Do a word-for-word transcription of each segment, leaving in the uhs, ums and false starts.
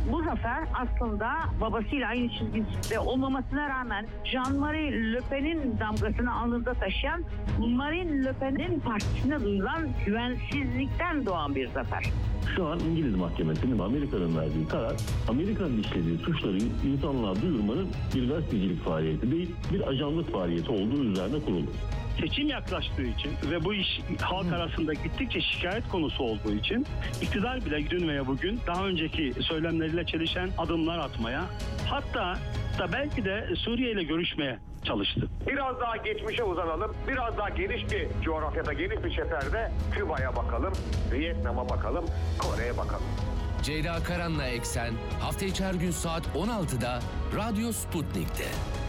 bu zafer aslında babasıyla aynı çizgide olmamasına rağmen Jean-Marie Le Pen'in damgasını alnında taşıyan Marine Le Pen'in partisine duyulan güvensizlikten doğan bir zafer. Şu an İngiliz mahkemesinin Amerika'nın verdiği karar, Amerika'nın işlediği suçları insanlığa duyurmanın bir gazetecilik faaliyeti değil, bir ajanlık faaliyeti olduğu üzerine kuruldu. Seçim yaklaştığı için ve bu iş halk arasında gittikçe şikayet konusu olduğu için iktidar bile dün veya bugün daha önceki söylemleriyle çelişen adımlar atmaya, hatta da belki de Suriye ile görüşmeye çalıştı. Biraz daha geçmişe uzanalım, biraz daha geniş bir coğrafyada, geniş bir çeperde Küba'ya bakalım, Vietnam'a bakalım, Kore'ye bakalım. Ceyda Karan'la Eksen hafta içi her gün saat on altıda Radyo Sputnik'te.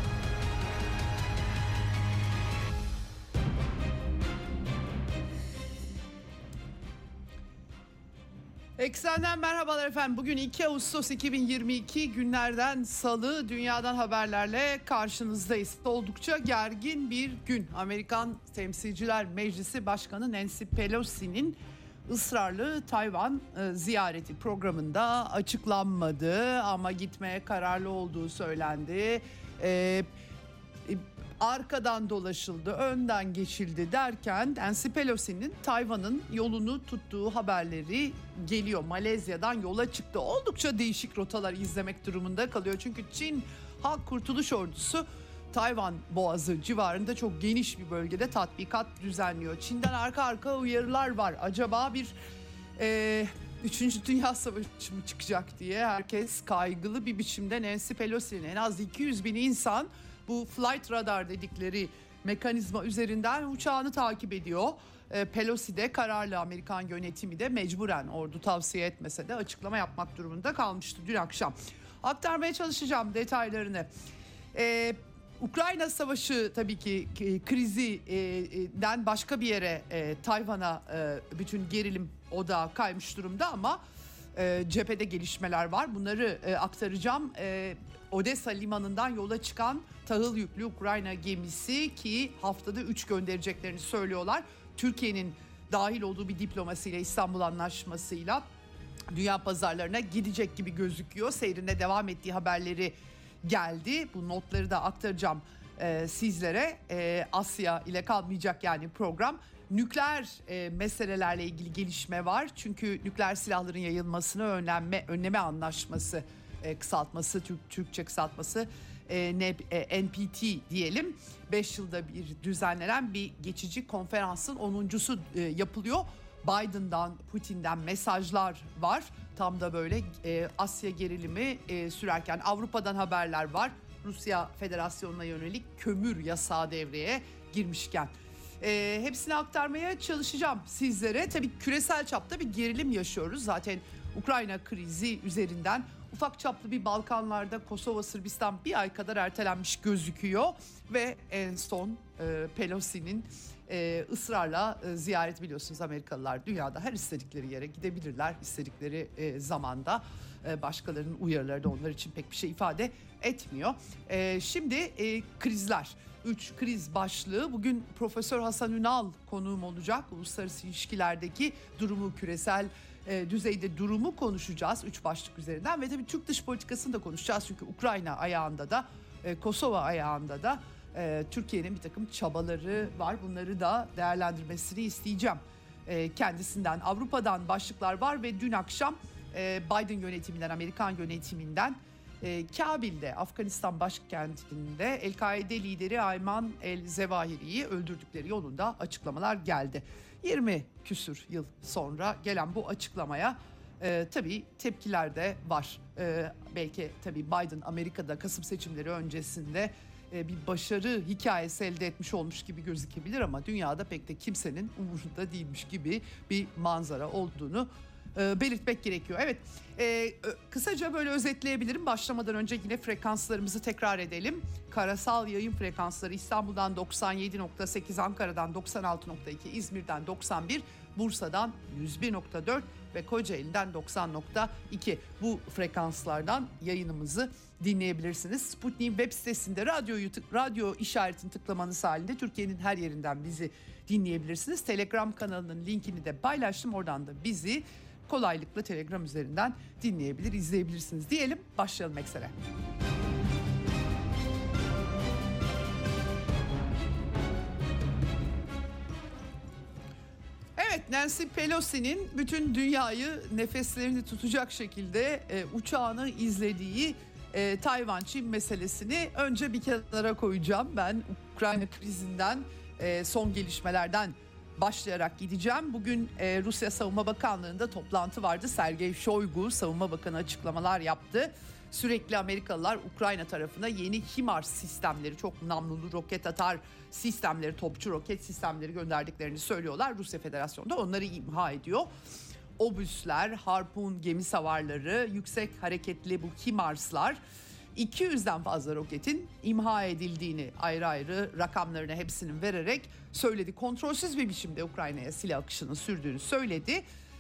Eksenden merhabalar efendim. Bugün iki Ağustos iki bin yirmi iki günlerden salı, dünyadan haberlerle karşınızdayız. Oldukça gergin bir gün. Amerikan Temsilciler Meclisi Başkanı Nancy Pelosi'nin ısrarlı Tayvan e, ziyareti programında açıklanmadı ama gitmeye kararlı olduğu söylendi. E, e, Arkadan dolaşıldı, önden geçildi derken Nancy Pelosi'nin Tayvan'ın yolunu tuttuğu haberleri geliyor. Malezya'dan yola çıktı. Oldukça değişik rotalar izlemek durumunda kalıyor. Çünkü Çin Halk Kurtuluş Ordusu Tayvan Boğazı civarında çok geniş bir bölgede tatbikat düzenliyor. Çin'den arka arka uyarılar var. Acaba bir e, Üçüncü Dünya Savaşı mı çıkacak diye herkes kaygılı bir biçimde. Nancy Pelosi'nin en az iki yüz bin insan bu flight radar dedikleri mekanizma üzerinden uçağını takip ediyor. E, Pelosi de kararlı, Amerikan yönetimi de mecburen, ordu tavsiye etmese de açıklama yapmak durumunda kalmıştı dün akşam. Aktarmaya çalışacağım detaylarını. E, Ukrayna Savaşı tabii ki krizinden başka bir yere, e, Tayvan'a e, bütün gerilim odağı kaymış durumda ama e, cephede gelişmeler var. Bunları e, aktaracağım. E, Odessa limanından yola çıkan tahıl yüklü Ukrayna gemisi ki haftada üç göndereceklerini söylüyorlar. Türkiye'nin dahil olduğu bir diplomasiyle, İstanbul Anlaşması'yla dünya pazarlarına gidecek gibi gözüküyor. Seyrine devam ettiği haberleri geldi. Bu notları da aktaracağım e, sizlere. E, Asya ile kalmayacak yani program. Nükleer e, meselelerle ilgili gelişme var. Çünkü nükleer silahların yayılmasını önleme, önleme anlaşması, e, kısaltması, Türk, Türkçe kısaltması e, N P T diyelim. beş yılda bir düzenlenen bir geçici konferansın onuncusu e, yapılıyor. Biden'dan, Putin'den mesajlar var. Tam da böyle e, Asya gerilimi e, sürerken Avrupa'dan haberler var. Rusya Federasyonu'na yönelik kömür yasağı devreye girmişken. E, hepsini aktarmaya çalışacağım sizlere. Tabii küresel çapta bir gerilim yaşıyoruz. Zaten Ukrayna krizi üzerinden ufak çaplı bir Balkanlarda Kosova, Sırbistan bir ay kadar ertelenmiş gözüküyor. Ve en son e, Pelosi'nin e, ısrarla e, ziyaret, biliyorsunuz Amerikalılar dünyada her istedikleri yere gidebilirler. İstedikleri e, zamanda e, başkalarının uyarıları da onlar için pek bir şey ifade etmiyor. E, şimdi e, krizler. Üç kriz başlığı. Bugün Profesör Hasan Ünal konuğum olacak. Uluslararası ilişkilerdeki durumu, küresel e, düzeyde durumu konuşacağız. Üç başlık üzerinden ve tabii Türk dış politikasını da konuşacağız. Çünkü Ukrayna ayağında da e, Kosova ayağında da e, Türkiye'nin bir takım çabaları var. Bunları da değerlendirmesini isteyeceğim e, kendisinden. Avrupa'dan başlıklar var ve dün akşam e, Biden yönetiminden, Amerikan yönetiminden E, Kabil'de, Afganistan başkentinde El-Kaide lideri Ayman el-Zevahiri'yi öldürdükleri yolunda açıklamalar geldi. yirmi küsür yıl sonra gelen bu açıklamaya e, tabii tepkiler de var. E, belki tabii Biden Amerika'da Kasım seçimleri öncesinde e, bir başarı hikayesi elde etmiş olmuş gibi gözükebilir ama dünyada pek de kimsenin umurunda değilmiş gibi bir manzara olduğunu belirtmek gerekiyor. Evet, e, kısaca böyle özetleyebilirim. Başlamadan önce yine frekanslarımızı tekrar edelim. Karasal yayın frekansları İstanbul'dan doksan yedi nokta sekiz, Ankara'dan doksan altı nokta iki, İzmir'den doksan bir, Bursa'dan yüz bir nokta dört ve Kocaeli'den doksan nokta iki. Bu frekanslardan yayınımızı dinleyebilirsiniz. Sputnik'in web sitesinde radyoyu tık, radyo işaretini tıklamanız halinde Türkiye'nin her yerinden bizi dinleyebilirsiniz. Telegram kanalının linkini de paylaştım. Oradan da bizi kolaylıkla Telegram üzerinden dinleyebilir, izleyebilirsiniz diyelim. Başlayalım Eksen'e. Evet, Nancy Pelosi'nin bütün dünyayı nefeslerini tutacak şekilde e, uçağını izlediği e, Tayvan-Çin meselesini önce bir kenara koyacağım. Ben Ukrayna krizinden, e, son gelişmelerden başlayarak gideceğim. Bugün e, Rusya Savunma Bakanlığı'nda toplantı vardı. Sergey Shoigu Savunma Bakanı açıklamalar yaptı. Sürekli Amerikalılar Ukrayna tarafına yeni HIMARS sistemleri, çok namlulu roket atar sistemleri, topçu roket sistemleri gönderdiklerini söylüyorlar. Rusya Federasyonu da onları imha ediyor. Obüsler, Harpun gemi savarları, yüksek hareketli bu HIMARS'lar, iki yüzden fazla roketin imha edildiğini ayrı ayrı rakamlarını hepsinin vererek söyledi. Kontrolsüz bir biçimde Ukrayna'ya silah akışını sürdüğünü söyledi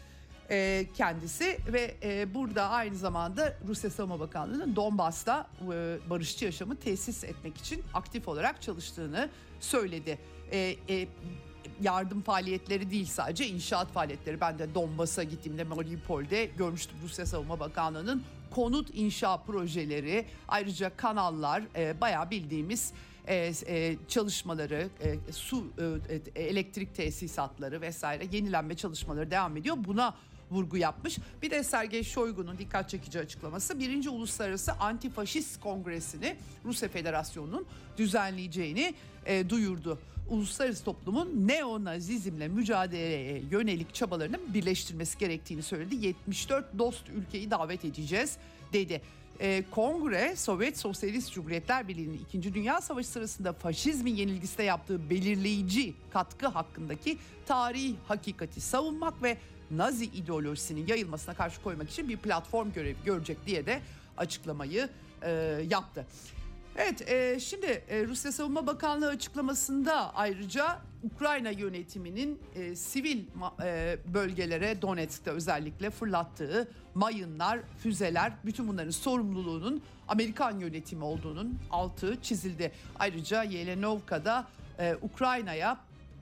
e, kendisi ve e, burada aynı zamanda Rusya Savunma Bakanlığı'nın Donbas'ta e, barışçı yaşamı tesis etmek için aktif olarak çalıştığını söyledi. E, e, yardım faaliyetleri değil, sadece inşaat faaliyetleri. Ben de Donbas'a gittiğimde Mariupol'de görmüştüm Rusya Savunma Bakanlığı'nın konut inşa projeleri, ayrıca kanallar, e, bayağı bildiğimiz e, e, çalışmaları, e, su, e, elektrik tesisatları vesaire yenilenme çalışmaları devam ediyor. Buna vurgu yapmış. Bir de Sergey Shoigu'nun dikkat çekici açıklaması, birinci Uluslararası Antifaşist Kongresi'ni Rusya Federasyonu'nun düzenleyeceğini e, duyurdu. Uluslararası toplumun neonazizmle mücadeleye yönelik çabalarının birleştirilmesi gerektiğini söyledi. yetmiş dört dost ülkeyi davet edeceğiz dedi. E, Kongre, Sovyet Sosyalist Cumhuriyetler Birliği'nin İkinci Dünya Savaşı sırasında faşizmin yenilgisine yaptığı belirleyici katkı hakkındaki tarihi hakikati savunmak ve Nazi ideolojisinin yayılmasına karşı koymak için bir platform görevi görecek diye de açıklamayı e, yaptı. Evet, e, şimdi e, Rusya Savunma Bakanlığı açıklamasında ayrıca Ukrayna yönetiminin e, sivil e, bölgelere, Donetsk'te özellikle fırlattığı mayınlar, füzeler, bütün bunların sorumluluğunun Amerikan yönetimi olduğunun altı çizildi. Ayrıca Yelenovka'da e, Ukrayna'ya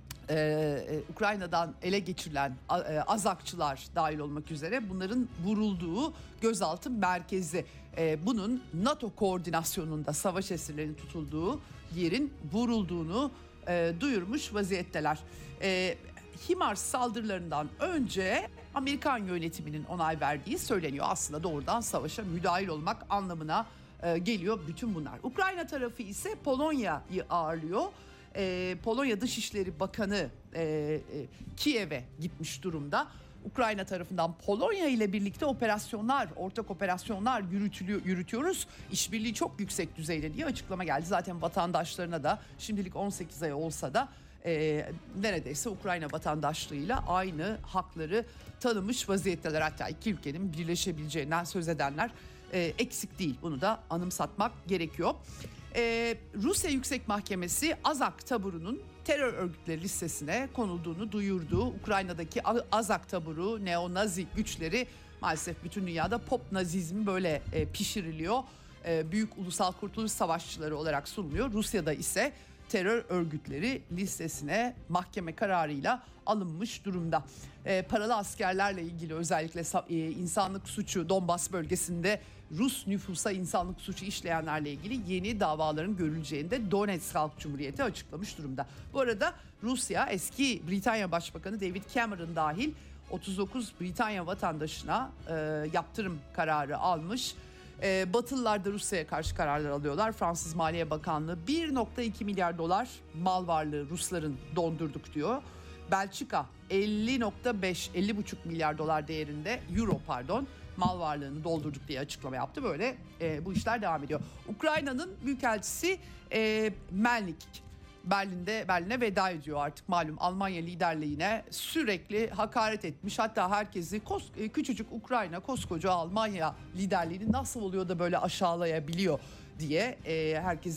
Ee, Ukrayna'dan ele geçirilen e, Azakçılar dahil olmak üzere bunların vurulduğu gözaltı merkezi, e, bunun NATO koordinasyonunda savaş esirlerinin tutulduğu yerin vurulduğunu e, duyurmuş vaziyetteler. E, HIMARS saldırılarından önce Amerikan yönetiminin onay verdiği söyleniyor. Aslında doğrudan savaşa müdahil olmak anlamına e, geliyor bütün bunlar. Ukrayna tarafı ise Polonya'yı ağırlıyor. Ee, Polonya Dışişleri Bakanı e, e, Kiev'e gitmiş durumda. Ukrayna tarafından Polonya ile birlikte operasyonlar, ortak operasyonlar yürütülüyor, yürütüyoruz. İşbirliği çok yüksek düzeyde diye açıklama geldi. Zaten vatandaşlarına da şimdilik on sekiz ay olsa da e, neredeyse Ukrayna vatandaşlığıyla aynı hakları tanımış vaziyetteler. Hatta iki ülkenin birleşebileceğinden söz edenler e, eksik değil. Bunu da anımsatmak gerekiyor. Ee, Rusya Yüksek Mahkemesi Azak taburunun terör örgütleri listesine konulduğunu duyurdu. Ukrayna'daki Azak taburu, neonazi güçleri maalesef bütün dünyada pop nazizmi böyle e, pişiriliyor. E, büyük ulusal kurtuluş savaşçıları olarak sunuluyor. Rusya'da ise terör örgütleri listesine mahkeme kararıyla alınmış durumda. E, paralı askerlerle ilgili özellikle e, insanlık suçu Donbas bölgesinde Rus nüfusa insanlık suçu işleyenlerle ilgili yeni davaların görüleceğini de Donetsk Halk Cumhuriyeti açıklamış durumda. Bu arada Rusya eski Britanya Başbakanı David Cameron dahil otuz dokuz Britanya vatandaşına e, yaptırım kararı almış. E, Batılılar da Rusya'ya karşı kararlar alıyorlar. Fransız Maliye Bakanlığı bir virgül iki milyar dolar mal varlığı Rusların dondurduk diyor. Belçika elli virgül beş elli buçuk milyar dolar değerinde euro pardon mal varlığını doldurduk diye açıklama yaptı. Böyle e, bu işler devam ediyor. Ukrayna'nın büyükelçisi e, Melnik Berlin'de Berlin'e veda ediyor artık, malum Almanya liderliğine sürekli hakaret etmiş. Hatta herkesi kos, küçücük Ukrayna koskoca Almanya liderliğini nasıl oluyor da böyle aşağılayabiliyor diye e, herkesin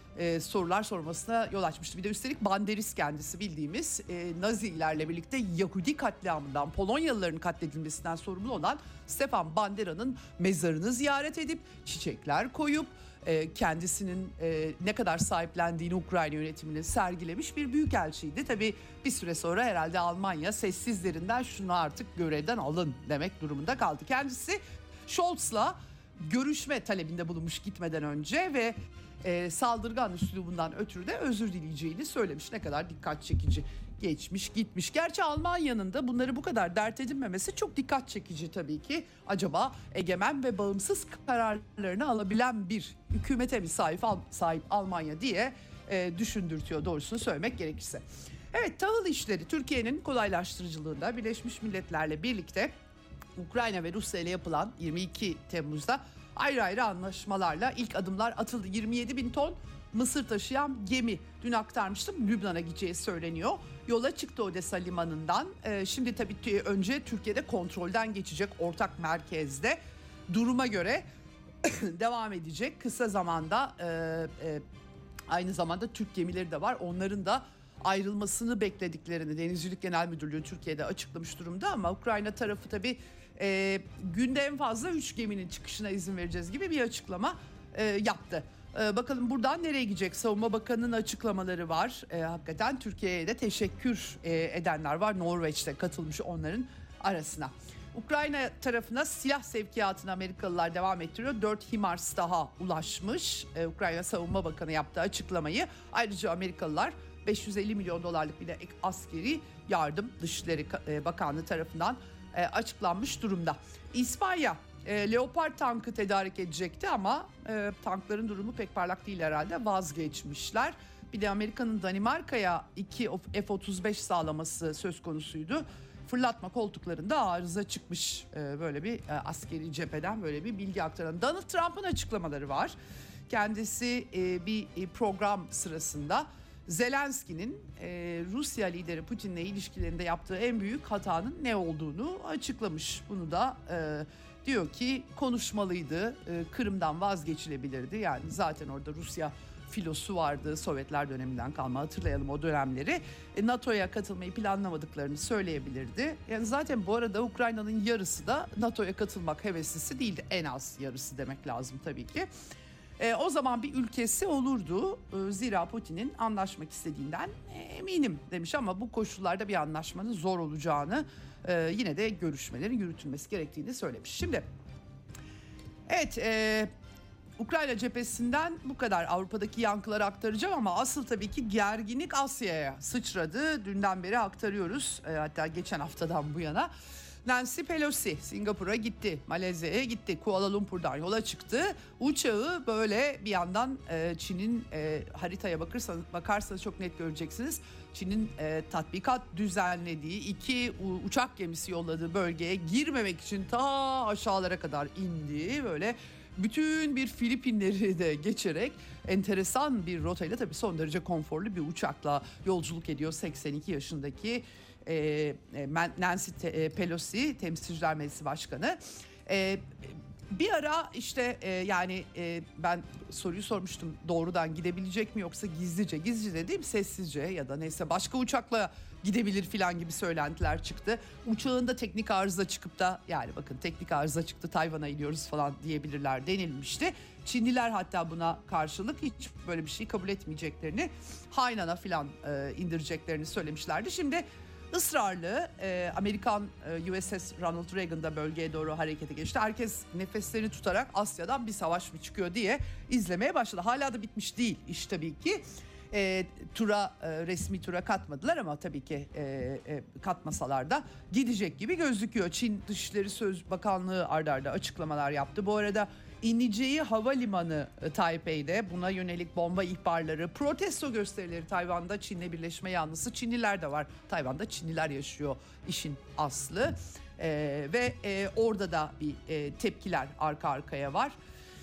e, sorular sormasına yol açmıştı. Bir de üstelik Banderis kendisi bildiğimiz e, Nazilerle birlikte Yahudi katliamından, Polonyalıların katledilmesinden sorumlu olan Stefan Bandera'nın mezarını ziyaret edip çiçekler koyup e, kendisinin e, ne kadar sahiplendiğini Ukrayna yönetimine sergilemiş bir büyükelçiydi. Tabii bir süre sonra herhalde Almanya sessizlerinden şunu artık görevden alın demek durumunda kaldı. Kendisi Scholz'la görüşme talebinde bulunmuş gitmeden önce ve e, saldırgan üslubundan ötürü de özür dileyeceğini söylemiş. Ne kadar dikkat çekici. Geçmiş gitmiş. Gerçi Almanya'nın da bunları bu kadar dert edinmemesi çok dikkat çekici tabii ki. Acaba egemen ve bağımsız kararlarını alabilen bir hükümete mi sahip, sahip Almanya diye e, düşündürtüyor doğrusunu söylemek gerekirse. Evet, tahıl işleri Türkiye'nin kolaylaştırıcılığında Birleşmiş Milletler'le birlikte Ukrayna ve Rusya ile yapılan yirmi iki Temmuz'da ayrı ayrı anlaşmalarla ilk adımlar atıldı. yirmi yedi bin ton mısır taşıyan gemi dün aktarmıştım Lübnan'a gideceği söyleniyor. Yola çıktı Odessa limanından. Ee, şimdi tabii önce Türkiye'de kontrolden geçecek ortak merkezde duruma göre devam edecek. Kısa zamanda e, e, aynı zamanda Türk gemileri de var. Onların da ayrılmasını beklediklerini Denizcilik Genel Müdürlüğü Türkiye'de açıklamış durumda ama Ukrayna tarafı tabii e, günde en fazla üç geminin çıkışına izin vereceğiz gibi bir açıklama e, yaptı. E, bakalım buradan nereye gidecek? Savunma Bakanı'nın açıklamaları var. E, hakikaten Türkiye'ye de teşekkür e, edenler var. Norveç'te katılmış onların arasına. Ukrayna tarafına silah sevkiyatını Amerikalılar devam ettiriyor. dört HIMARS daha ulaşmış. Ee, Ukrayna Savunma Bakanı yaptığı açıklamayı. Ayrıca Amerikalılar beş yüz elli milyon dolarlık bir de askeri yardım Dışişleri Bakanlığı tarafından e, açıklanmış durumda. İspanya e, Leopard tankı tedarik edecekti ama e, tankların durumu pek parlak değil herhalde, vazgeçmişler. Bir de Amerika'nın Danimarka'ya iki F otuz beş sağlaması söz konusuydu. Fırlatma koltuklarında arıza çıkmış, böyle bir askeri cepheden böyle bir bilgi aktaran. Donald Trump'ın açıklamaları var. Kendisi bir program sırasında Zelenski'nin Rusya lideri Putin'le ilişkilerinde yaptığı en büyük hatanın ne olduğunu açıklamış. Bunu da diyor ki konuşmalıydı, Kırım'dan vazgeçilebilirdi. Yani zaten orada Rusya filosu vardı, Sovyetler döneminden kalma, hatırlayalım o dönemleri. E, NATO'ya katılmayı planlamadıklarını söyleyebilirdi. Yani zaten bu arada Ukrayna'nın yarısı da NATO'ya katılmak heveslisi değildi. En az yarısı demek lazım tabii ki. E, o zaman bir ülkesi olurdu. E, zira Putin'in anlaşmak istediğinden eminim demiş ama bu koşullarda bir anlaşmanın zor olacağını, e, yine de görüşmelerin yürütülmesi gerektiğini söylemiş. Şimdi evet, e, Ukrayna cephesinden bu kadar. Avrupa'daki yankıları aktaracağım ama asıl tabii ki gerginlik Asya'ya sıçradı. Dünden beri aktarıyoruz, e, hatta geçen haftadan bu yana. Nancy Pelosi Singapur'a gitti, Malezya'ya gitti, Kuala Lumpur'dan yola çıktı. Uçağı böyle bir yandan e, Çin'in e, haritaya bakırsanız, bakarsanız çok net göreceksiniz. Çin'in e, tatbikat düzenlediği iki u, uçak gemisi yolladığı bölgeye girmemek için ta aşağılara kadar indi. Böyle bütün bir Filipinleri de geçerek enteresan bir rotayla, tabii son derece konforlu bir uçakla yolculuk ediyor seksen iki yaşındaki e, Nancy Pelosi, Temsilciler Meclisi Başkanı. E, bir ara işte e, yani e, ben soruyu sormuştum, doğrudan gidebilecek mi yoksa gizlice, gizlice dediğim sessizce ya da neyse başka uçakla gidebilir filan gibi söylentiler çıktı. Uçağında teknik arıza çıkıp da yani bakın teknik arıza çıktı, Tayvan'a iniyoruz falan diyebilirler denilmişti. Çinliler hatta buna karşılık hiç böyle bir şey kabul etmeyeceklerini, Hainan'a filan e, indireceklerini söylemişlerdi. Şimdi ısrarlı e, Amerikan e, U S S Ronald Reagan da bölgeye doğru harekete geçti. Herkes nefeslerini tutarak Asya'dan bir savaş mı çıkıyor diye izlemeye başladı. Hala da bitmiş değil iş tabii ki. E, tura e, resmi tura katmadılar ama tabii ki e, e, katmasalar da gidecek gibi gözüküyor. Çin Dışişleri Söz Bakanlığı arda arda açıklamalar yaptı. Bu arada ineceği havalimanı e, Taipei'de, buna yönelik bomba ihbarları, protesto gösterileri Tayvan'da Çin'le birleşme yanlısı. Çinliler de var. Tayvan'da Çinliler yaşıyor işin aslı. E, ve e, orada da bir e, tepkiler arka arkaya var.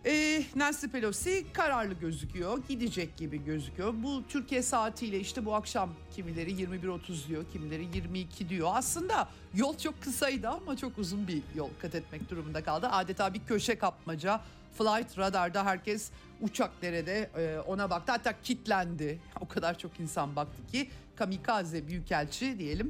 Ee, Nancy Pelosi kararlı gözüküyor, gidecek gibi gözüküyor. Bu Türkiye saatiyle işte bu akşam kimileri yirmi bir otuz diyor, kimileri yirmi iki diyor. Aslında yol çok kısaydı ama çok uzun bir yol kat etmek durumunda kaldı. Adeta bir köşe kapmaca. Flight radarda herkes uçak nerede e, ona baktı. Hatta kitlendi. O kadar çok insan baktı ki kamikaze büyükelçi diyelim.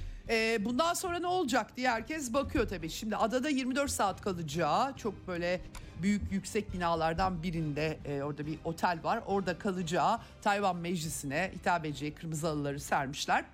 E, bundan sonra ne olacak diye herkes bakıyor tabii. Şimdi adada yirmi dört saat kalacağı, çok böyle büyük yüksek binalardan birinde e, orada bir otel var. Orada kalacağı Tayvan meclisine hitap edeceği kırmızı halıları sermişler.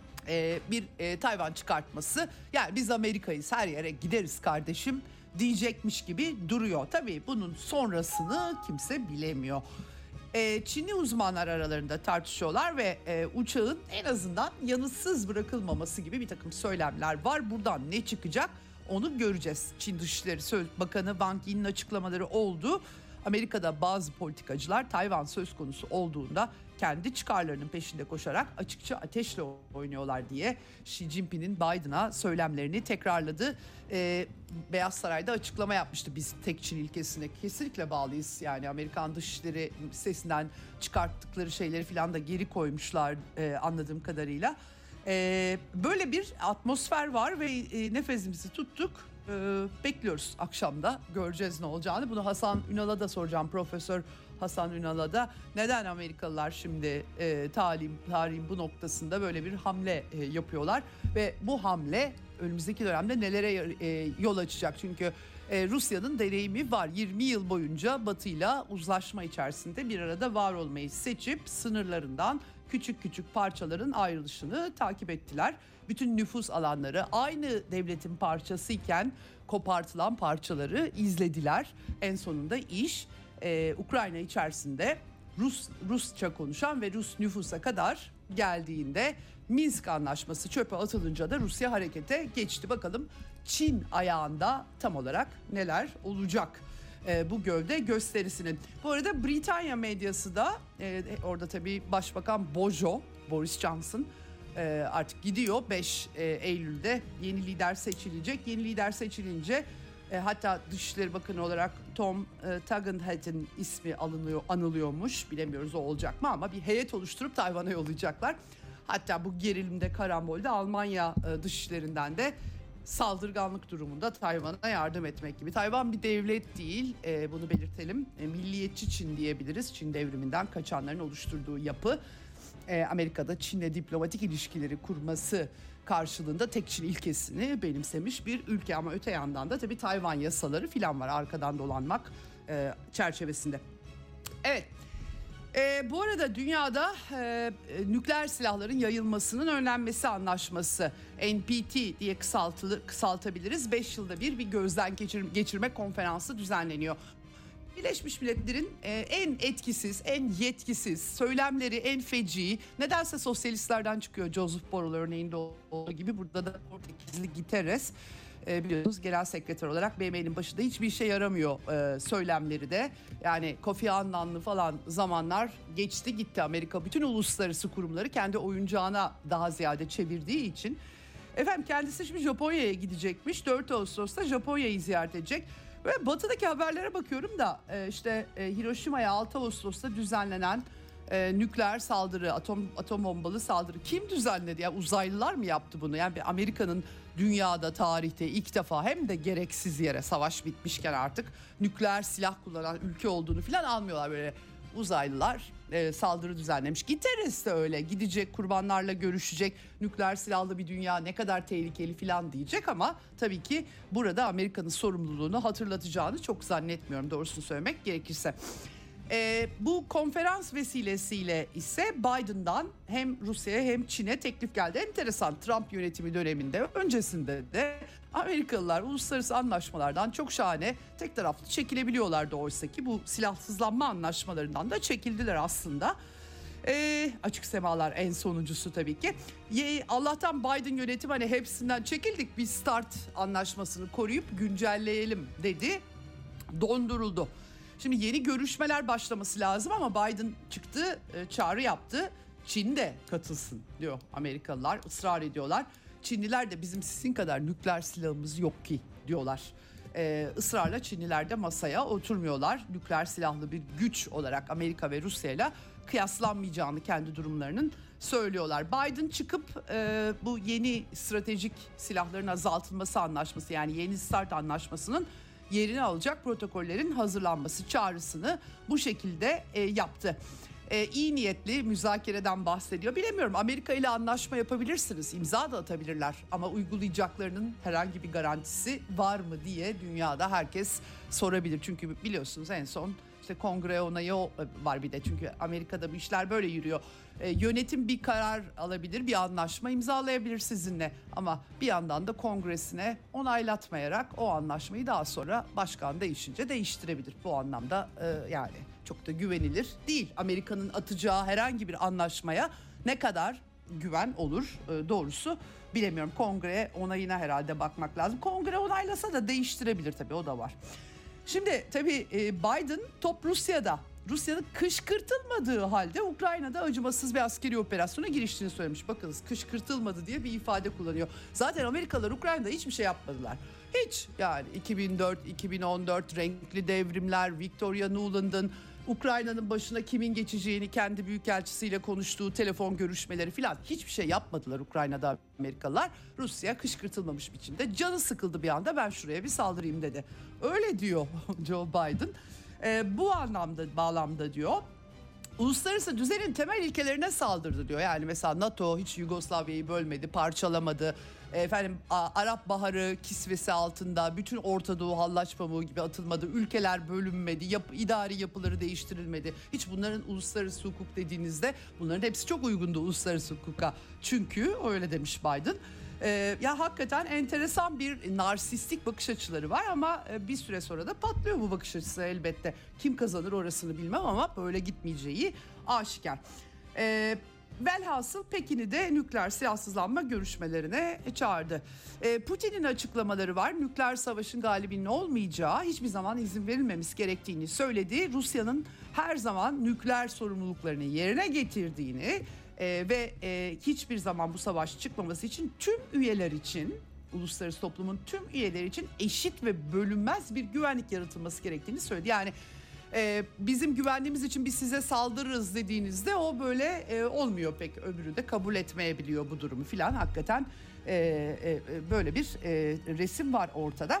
E, bir e, Tayvan çıkartması, yani biz Amerika'yız, her yere gideriz kardeşim diyecekmiş gibi duruyor. Tabii bunun sonrasını kimse bilemiyor. Ee, Çinli uzmanlar aralarında tartışıyorlar ve e, uçağın en azından yanıtsız bırakılmaması gibi bir takım söylemler var. Buradan ne çıkacak onu göreceğiz. Çin Dışişleri Bakanı Wang Yi'nin açıklamaları oldu. Amerika'da bazı politikacılar Tayvan söz konusu olduğunda kendi çıkarlarının peşinde koşarak açıkça ateşle oynuyorlar diye Xi Jinping'in Biden'a söylemlerini tekrarladı. Ee, Beyaz Saray'da açıklama yapmıştı. Biz tek Çin ilkesine kesinlikle bağlıyız. Yani Amerikan Dışişleri sitesinden çıkarttıkları şeyleri falan da geri koymuşlar e, anladığım kadarıyla. E, böyle bir atmosfer var ve e, nefesimizi tuttuk. E, bekliyoruz akşamda. Göreceğiz ne olacağını. Bunu Hasan Ünal'a da soracağım. Profesör Hasan Ünal'a da neden Amerikalılar şimdi e, tarihin, tarihin bu noktasında böyle bir hamle e, yapıyorlar ve bu hamle önümüzdeki dönemde nelere e, yol açacak? Çünkü e, Rusya'nın deneyimi var. yirmi yıl boyunca Batı'yla uzlaşma içerisinde bir arada var olmayı seçip sınırlarından küçük küçük parçaların ayrılışını takip ettiler. Bütün nüfus alanları aynı devletin parçasıyken kopartılan parçaları izlediler. En sonunda iş Ee, Ukrayna içerisinde Rus Rusça konuşan ve Rus nüfusa kadar geldiğinde Minsk Anlaşması çöpe atılınca da Rusya harekete geçti. Bakalım Çin ayağında tam olarak neler olacak ee, bu gövde gösterisinin. Bu arada Britanya medyası da e, orada tabii Başbakan Bojo, Boris Johnson e, artık gidiyor. beş Eylül'de yeni lider seçilecek. Yeni lider seçilince E, hatta Dışişleri Bakanı olarak Tom e, Tugendhat'in ismi alınıyor, anılıyormuş. Bilemiyoruz o olacak mı ama bir heyet oluşturup Tayvan'a yollayacaklar. Hatta bu gerilimde, karambolde Almanya e, dışişlerinden de saldırganlık durumunda Tayvan'a yardım etmek gibi. Tayvan bir devlet değil, e, bunu belirtelim. E, milliyetçi Çin diyebiliriz. Çin devriminden kaçanların oluşturduğu yapı. E, Amerika'da Çin'le diplomatik ilişkileri kurması karşılığında tek Çin ilkesini benimsemiş bir ülke, ama öte yandan da tabii Tayvan yasaları filan var arkadan dolanmak e, çerçevesinde. Evet. E, bu arada dünyada e, nükleer silahların yayılmasının önlenmesi anlaşması, N P T diye kısaltılır, kısaltabiliriz. beş yılda bir bir gözden geçir, geçirme konferansı düzenleniyor. Birleşmiş Milletler'in en etkisiz, en yetkisiz, söylemleri en feci, nedense sosyalistlerden çıkıyor. Joseph Borrell örneğinde olduğu gibi burada da Portekizli Guterres biliyorsunuz genel sekreter olarak B M'nin başında hiçbir işe yaramıyor söylemleri de. Yani Kofi Annan'lı falan zamanlar geçti gitti. Amerika bütün uluslararası kurumları kendi oyuncağına daha ziyade çevirdiği için. Efendim kendisi şimdi Japonya'ya gidecekmiş. dört Ağustos'ta Japonya'yı ziyaret edecek. Ve batıdaki haberlere bakıyorum da işte Hiroşima'ya altı Ağustos'ta düzenlenen nükleer saldırı, atom atom bombalı saldırı kim düzenledi? Ya uzaylılar mı yaptı bunu? Yani Amerika'nın dünyada tarihte ilk defa hem de gereksiz yere, savaş bitmişken artık nükleer silah kullanan ülke olduğunu falan almıyorlar. Böyle uzaylılar e, saldırı düzenlemiş. Guterres de öyle gidecek, kurbanlarla görüşecek, nükleer silahlı bir dünya ne kadar tehlikeli falan diyecek, ama tabii ki burada Amerika'nın sorumluluğunu hatırlatacağını çok zannetmiyorum, doğrusunu söylemek gerekirse. E, bu konferans vesilesiyle ise Biden'dan hem Rusya'ya hem Çin'e teklif geldi. Enteresan, Trump yönetimi döneminde, öncesinde de Amerikalılar uluslararası anlaşmalardan çok şahane tek taraflı çekilebiliyorlardı, oysa ki bu silahsızlanma anlaşmalarından da çekildiler aslında. E, açık semalar en sonuncusu tabii ki. Ye, Allah'tan Biden yönetimi hani hepsinden çekildik, bir START anlaşmasını koruyup güncelleyelim dedi, donduruldu. Şimdi yeni görüşmeler başlaması lazım ama Biden çıktı, çağrı yaptı. Çin de katılsın diyor Amerikalılar, ısrar ediyorlar. Çinliler de bizim sizin kadar nükleer silahımız yok ki diyorlar. Ee, ısrarla Çinliler de masaya oturmuyorlar. Nükleer silahlı bir güç olarak Amerika ve Rusya'yla kıyaslanmayacağını kendi durumlarının söylüyorlar. Biden çıkıp e, bu yeni stratejik silahların azaltılması anlaşması, yani yeni START anlaşmasının yerini alacak protokollerin hazırlanması çağrısını bu şekilde e, yaptı. E, iyi niyetli müzakereden bahsediyor. Bilemiyorum, Amerika ile anlaşma yapabilirsiniz, imza da atabilirler ama uygulayacaklarının herhangi bir garantisi var mı diye dünyada herkes sorabilir. Çünkü biliyorsunuz en son işte kongre onayı var bir de, çünkü Amerika'da bu işler böyle yürüyor. E, yönetim bir karar alabilir, bir anlaşma imzalayabilir sizinle ama bir yandan da kongresine onaylatmayarak o anlaşmayı daha sonra başkan değişince değiştirebilir. Bu anlamda e, yani çok da güvenilir değil. Amerika'nın atacağı herhangi bir anlaşmaya ne kadar güven olur e, doğrusu bilemiyorum. Kongre onayına herhalde bakmak lazım. Kongre onaylasa da değiştirebilir tabii, o da var. Şimdi tabii e, Biden top Rusya'da. Rusya'nın kışkırtılmadığı halde Ukrayna'da acımasız bir askeri operasyona giriştiğini söylemiş. Bakınız, kışkırtılmadı diye bir ifade kullanıyor. Zaten Amerikalılar Ukrayna'da hiçbir şey yapmadılar. Hiç, yani iki bin dört iki bin on dört renkli devrimler, Victoria Nuland'ın Ukrayna'nın başına kimin geçeceğini kendi büyükelçisiyle konuştuğu telefon görüşmeleri filan, hiçbir şey yapmadılar Ukrayna'da Amerikalılar. Rusya kışkırtılmamış biçimde canı sıkıldı bir anda, ben şuraya bir saldırayım dedi. Öyle diyor Joe Biden. Ee, bu anlamda, bağlamda diyor, uluslararası düzenin temel ilkelerine saldırdı diyor. Yani mesela NATO hiç Yugoslavya'yı bölmedi, parçalamadı. Efendim Arap Baharı kisvesi altında bütün Orta Doğu hallaç pamuğu gibi atılmadı. Ülkeler bölünmedi, yap, idari yapıları değiştirilmedi. Hiç bunların uluslararası hukuk dediğinizde bunların hepsi çok uygundu uluslararası hukuka. Çünkü öyle demiş Biden. Ee, ya hakikaten enteresan bir narsistik bakış açıları var ama bir süre sonra da patlıyor bu bakış açısı elbette. Kim kazanır orasını bilmem ama böyle gitmeyeceği aşikar. Ee, velhasıl Pekin'i de nükleer silahsızlanma görüşmelerine çağırdı. Ee, Putin'in açıklamaları var. Nükleer savaşın galibinin olmayacağı, hiçbir zaman izin verilmemesi gerektiğini söyledi. Rusya'nın her zaman nükleer sorumluluklarını yerine getirdiğini Ee, ve e, hiçbir zaman bu savaş çıkmaması için tüm üyeler için, uluslararası toplumun tüm üyeleri için eşit ve bölünmez bir güvenlik yaratılması gerektiğini söyledi. Yani e, bizim güvenliğimiz için biz size saldırırız dediğinizde o böyle e, olmuyor pek, öbürü de kabul etmeyebiliyor bu durumu filan. Hakikaten e, e, böyle bir e, resim var ortada.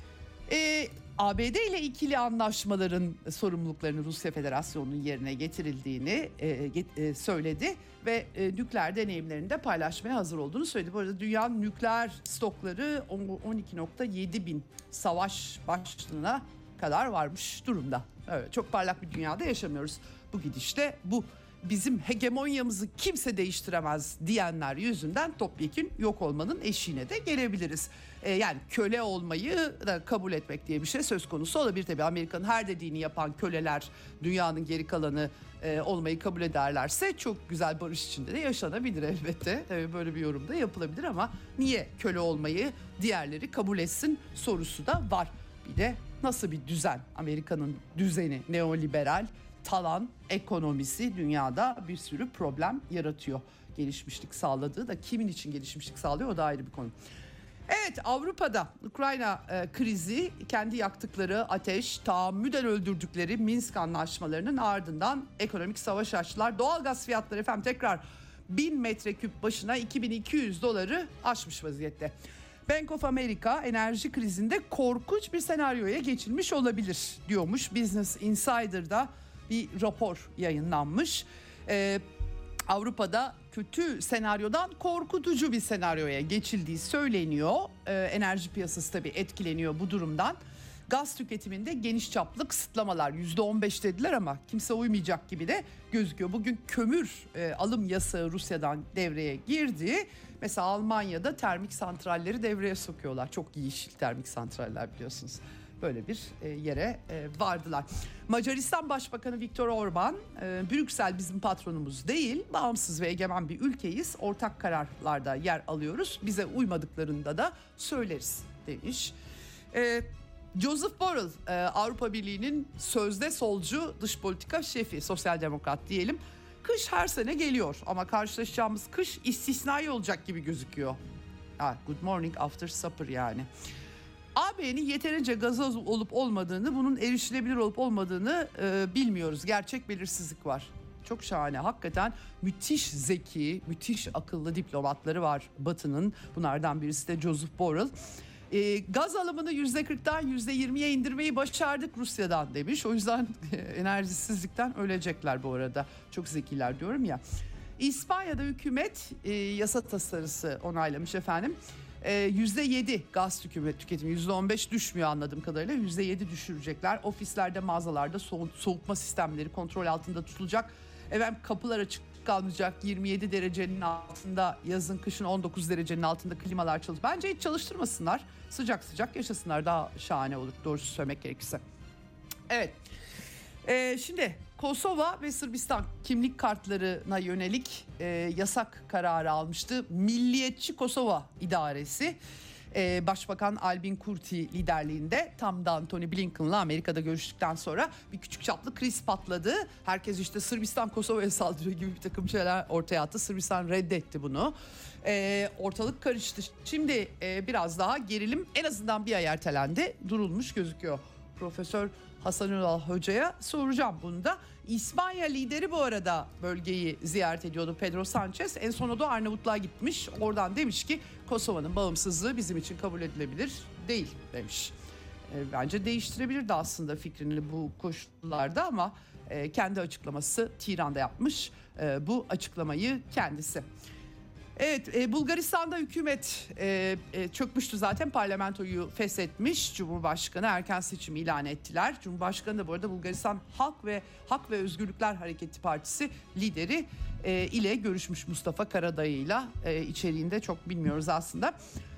E, A B D ile ikili anlaşmaların sorumluluklarını Rusya Federasyonu'nun yerine getirildiğini e, e, söyledi ve e, nükleer deneyimlerini de paylaşmaya hazır olduğunu söyledi. Bu arada dünyanın nükleer stokları on iki nokta yedi bin savaş başlığına kadar varmış durumda. Evet, çok parlak bir dünyada yaşamıyoruz. Bu gidişte bu bizim hegemonyamızı kimse değiştiremez diyenler yüzünden topyekün yok olmanın eşiğine de gelebiliriz. Ee, yani köle olmayı da kabul etmek diye bir şey söz konusu olabilir tabii. Amerika'nın her dediğini yapan köleler dünyanın geri kalanı e, olmayı kabul ederlerse çok güzel barış içinde de yaşanabilir elbette. Tabii böyle bir yorum da yapılabilir ama niye köle olmayı diğerleri kabul etsin sorusu da var. Bir de nasıl bir düzen? Amerika'nın düzeni neoliberal, talan ekonomisi dünyada bir sürü problem yaratıyor. Gelişmişlik sağladığı da kimin için gelişmişlik sağlıyor, o da ayrı bir konu. Evet, Avrupa'da Ukrayna e, krizi kendi yaktıkları ateş, tahammüden öldürdükleri Minsk anlaşmalarının ardından ekonomik savaş açtılar. Doğalgaz fiyatları efendim tekrar bin metreküp başına iki bin iki yüz doları aşmış vaziyette. Bank of America enerji krizinde korkunç bir senaryoya geçilmiş olabilir diyormuş. Business Insider'da bir rapor yayınlanmış. Ee, Avrupa'da kötü senaryodan korkutucu bir senaryoya geçildiği söyleniyor. Ee, enerji piyasası tabii etkileniyor bu durumdan. Gaz tüketiminde geniş çaplı kısıtlamalar, yüzde on beş dediler ama kimse uymayacak gibi de gözüküyor. Bugün kömür e, alım yasağı Rusya'dan devreye girdi. Mesela Almanya'da termik santralleri devreye sokuyorlar. Çok yeşil termik santraller biliyorsunuz. Böyle bir yere vardılar. Macaristan Başbakanı Viktor Orban, Brüksel bizim patronumuz değil, bağımsız ve egemen bir ülkeyiz. Ortak kararlarda yer alıyoruz. Bize uymadıklarında da söyleriz demiş. Joseph Borrell, Avrupa Birliği'nin sözde solcu dış politika şefi, sosyal demokrat diyelim. Kış her sene geliyor ama karşılaşacağımız kış istisnai olacak gibi gözüküyor. Ha, good morning after supper yani. A B'nin yeterince gazoz olup olmadığını, bunun erişilebilir olup olmadığını e, bilmiyoruz. Gerçek belirsizlik var. Çok şahane. Hakikaten müthiş zeki, müthiş akıllı diplomatları var Batı'nın. Bunlardan birisi de Joseph Borrell. E, gaz alımını yüzde kırktan yüzde yirmiye indirmeyi başardık Rusya'dan demiş. O yüzden enerjisizlikten ölecekler bu arada. Çok zekiler diyorum ya. İspanya'da hükümet e, yasa tasarısı onaylamış efendim. yüzde yedi gaz tüketimi, yüzde on beş düşmüyor anladığım kadarıyla, yüzde yedi düşürecekler. Ofislerde, mağazalarda soğu- soğutma sistemleri kontrol altında tutulacak. Efendim kapılar açık kalmayacak, yirmi yedi derecenin altında, yazın kışın on dokuz derecenin altında klimalar çalışır. Bence hiç çalıştırmasınlar, sıcak sıcak yaşasınlar, daha şahane olur doğrusu söylemek gerekirse. Evet. Ee, şimdi Kosova ve Sırbistan kimlik kartlarına yönelik e, yasak kararı almıştı. Milliyetçi Kosova İdaresi e, Başbakan Albin Kurti liderliğinde tam da Antony Blinken'la Amerika'da görüştükten sonra bir küçük çaplı kriz patladı. Herkes işte Sırbistan Kosova'ya saldırıyor gibi bir takım şeyler ortaya attı. Sırbistan reddetti bunu. E, ortalık karıştı. Şimdi e, biraz daha gerilim en azından bir ay ertelendi, durulmuş gözüküyor. Profesör Hasanullah Hoca'ya soracağım bunu da. İspanya lideri bu arada bölgeyi ziyaret ediyordu, Pedro Sanchez. En son o da Arnavutluğa gitmiş. Oradan demiş ki Kosova'nın bağımsızlığı bizim için kabul edilebilir değil demiş. E, bence değiştirebilirdi aslında fikrini bu koşullarda ama e, kendi açıklaması Tiran'da yapmış e, bu açıklamayı kendisi. Evet, e, Bulgaristan'da hükümet e, e, çökmüştü zaten, parlamentoyu feshetmiş. Cumhurbaşkanı erken seçim ilan ettiler. Cumhurbaşkanı da bu arada Bulgaristan Halk ve Hak ve Özgürlükler Hareketi Partisi lideri e, ile görüşmüş, Mustafa Karadayı'yla. E, içeriğinde çok bilmiyoruz aslında.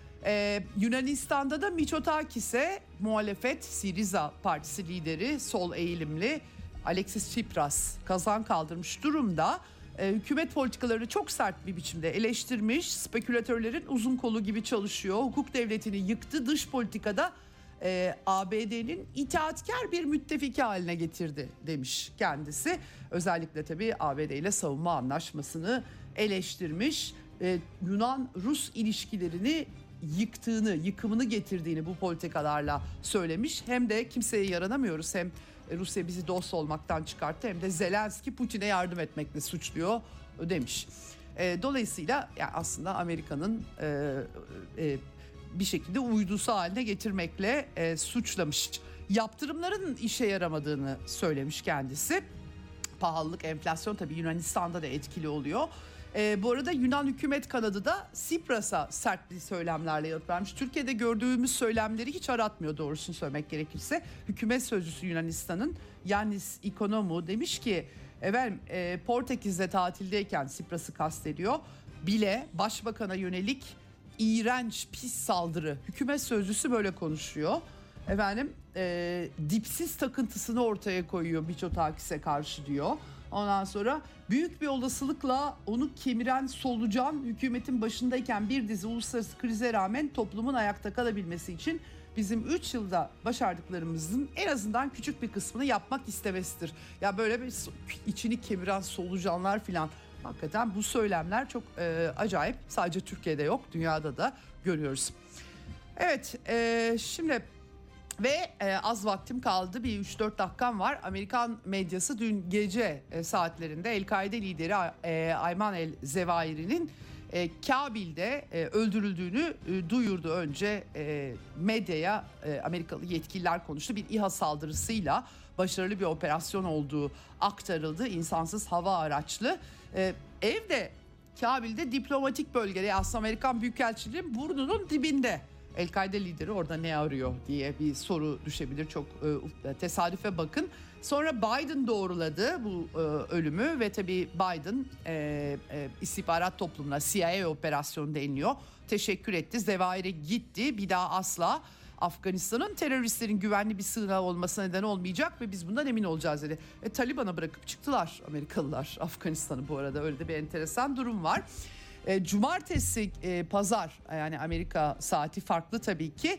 E, Yunanistan'da da Mitsotakis'e muhalefet Syriza Partisi lideri, sol eğilimli Alexis Tsipras kazan kaldırmış durumda. Hükümet politikalarını çok sert bir biçimde eleştirmiş. Spekülatörlerin uzun kolu gibi çalışıyor. Hukuk devletini yıktı. Dış politikada e, A B D'nin itaatkar bir müttefiki haline getirdi demiş kendisi. Özellikle tabii A B D ile savunma anlaşmasını eleştirmiş. E, Yunan-Rus ilişkilerini yıktığını, yıkımını getirdiğini bu politikalarla söylemiş. Hem de kimseye yaranamıyoruz, hem Rusya bizi dost olmaktan çıkarttı, hem de Zelenski Putin'e yardım etmekle suçluyor demiş. E, dolayısıyla yani aslında Amerika'nın e, e, bir şekilde uydusu haline getirmekle e, suçlamış. Yaptırımların işe yaramadığını söylemiş kendisi. Pahalılık, enflasyon tabii Yunanistan'da da etkili oluyor. E, bu arada Yunan hükümet kanadı da Tsipras'a sert bir söylemlerle yanıt vermiş. Türkiye'de gördüğümüz söylemleri hiç aratmıyor doğrusunu söylemek gerekirse. Hükümet sözcüsü Yunanistan'ın Yannis Ikonomou demiş ki efendim, e, Portekiz'de tatildeyken, Tsipras'ı kastediyor, bile başbakana yönelik iğrenç, pis saldırı. Hükümet sözcüsü böyle konuşuyor. Efendim e, dipsiz takıntısını ortaya koyuyor Mitsotakis'e karşı diyor. Ondan sonra büyük bir olasılıkla onu kemiren solucan hükümetin başındayken bir dizi uluslararası krize rağmen toplumun ayakta kalabilmesi için bizim üç yılda başardıklarımızın en azından küçük bir kısmını yapmak istemesidir. Ya böyle bir içini kemiren solucanlar filan, hakikaten bu söylemler çok e, acayip. Sadece Türkiye'de yok, dünyada da görüyoruz. Evet, e, şimdi... Ve e, az vaktim kaldı, bir üç dört dakikam var. Amerikan medyası dün gece e, saatlerinde El-Kaide lideri e, Ayman el-Zevahiri'nin e, Kabil'de e, öldürüldüğünü e, duyurdu. Önce e, medyaya e, Amerikalı yetkililer konuştu. Bir İHA saldırısıyla başarılı bir operasyon olduğu aktarıldı. İnsansız hava araçlı. E, evde Kabil'de diplomatik bölgede, aslında Amerikan Büyükelçiliği'nin burnunun dibinde. El-Kaide lideri orada ne arıyor diye bir soru düşebilir. Çok e, tesadüfe bakın. Sonra Biden doğruladı bu e, ölümü ve tabii Biden e, e, istihbarat toplumuna, C I A operasyonu deniliyor, teşekkür etti. Zevahiri gitti, bir daha asla Afganistan'ın teröristlerin güvenli bir sığınağı olmasına neden olmayacak ve biz bundan emin olacağız dedi. E, Taliban'a bırakıp çıktılar Amerikalılar Afganistan'ı bu arada, öyle de bir enteresan durum var. E, cumartesi e, pazar, yani Amerika saati farklı tabii ki,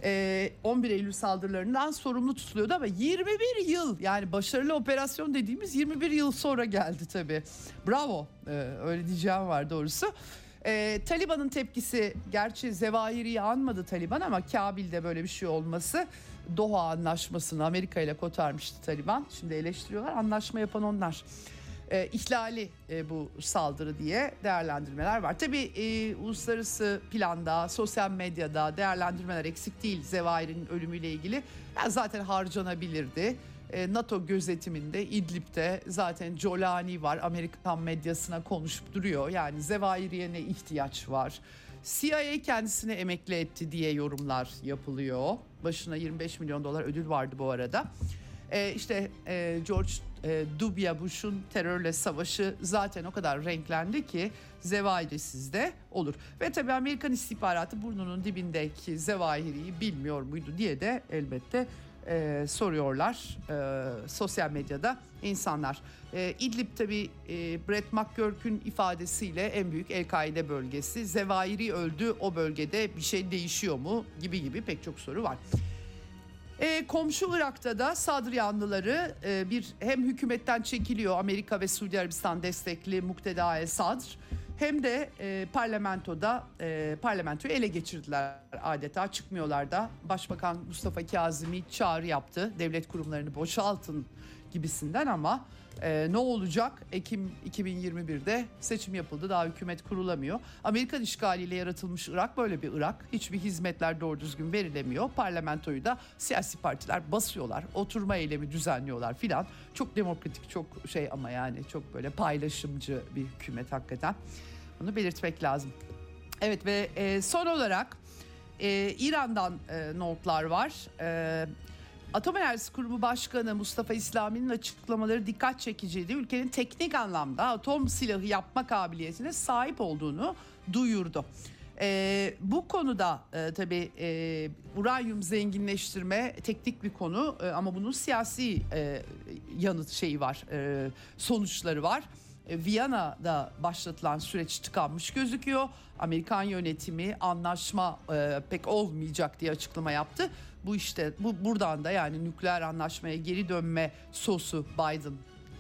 e, on bir Eylül saldırılarından sorumlu tutuluyordu ama yirmi bir yıl, yani başarılı operasyon dediğimiz yirmi bir yıl sonra geldi tabii. Bravo, e, öyle diyeceğim var doğrusu. Ee, Taliban'ın tepkisi, gerçi Zevahiri'yi anmadı Taliban ama Kabil'de böyle bir şey olması, Doha Anlaşması'nı Amerika ile kotarmıştı Taliban. Şimdi eleştiriyorlar, anlaşma yapan onlar. E, ihlali e, bu saldırı diye değerlendirmeler var. Tabii e, uluslararası planda, sosyal medyada değerlendirmeler eksik değil Zevahiri'nin ölümüyle ilgili. Yani zaten harcanabilirdi. E, NATO gözetiminde İdlib'de zaten Jolani var, Amerikan medyasına konuşup duruyor. Yani Zevahiri'ye ne ihtiyaç var? C I A kendisini emekli etti diye yorumlar yapılıyor. Başına yirmi beş milyon dolar ödül vardı bu arada. Ee, işte e, George e, W. Bush'un terörle savaşı zaten o kadar renklendi ki Zevahiri'siz de olur. Ve tabii Amerikan istihbaratı burnunun dibindeki Zevahiri'yi bilmiyor muydu diye de elbette e, soruyorlar e, sosyal medyada insanlar. E, İdlib tabii e, Brett McGurk'ün ifadesiyle en büyük El-Kaide bölgesi. Zevahiri öldü, o bölgede bir şey değişiyor mu gibi gibi pek çok soru var. E, komşu Irak'ta da Sadr yanlıları e, bir hem hükümetten çekiliyor, Amerika ve Suudi Arabistan destekli Mukteda Sadr, hem de e, parlamentoda e, parlamentoyu ele geçirdiler, adeta çıkmıyorlar da. Başbakan Mustafa Kazimi çağrı yaptı, devlet kurumlarını boşaltın gibisinden, ama e, ne olacak? Ekim iki bin yirmi birde seçim yapıldı, daha hükümet kurulamıyor. Amerikan işgaliyle yaratılmış Irak böyle bir Irak. Hiçbir hizmetler doğru düzgün verilemiyor. Parlamentoyu da siyasi partiler basıyorlar, oturma eylemi düzenliyorlar filan. Çok demokratik, çok şey, ama yani çok böyle paylaşımcı bir hükümet hakikaten. Bunu belirtmek lazım. Evet ve e, son olarak e, İran'dan e, notlar var. E, Atom Enerjisi Kurumu Başkanı Mustafa İslami'nin açıklamaları dikkat çekiciydi. Ülkenin teknik anlamda atom silahı yapma kabiliyetine sahip olduğunu duyurdu. Ee, bu konuda e, tabii e, uranyum zenginleştirme teknik bir konu e, ama bunun siyasi e, yanıt şeyi var, e, sonuçları var. E, Viyana'da başlatılan süreç tıkanmış gözüküyor. Amerikan yönetimi anlaşma e, pek olmayacak diye açıklama yaptı. Bu işte bu buradan da yani nükleer anlaşmaya geri dönme sosu Biden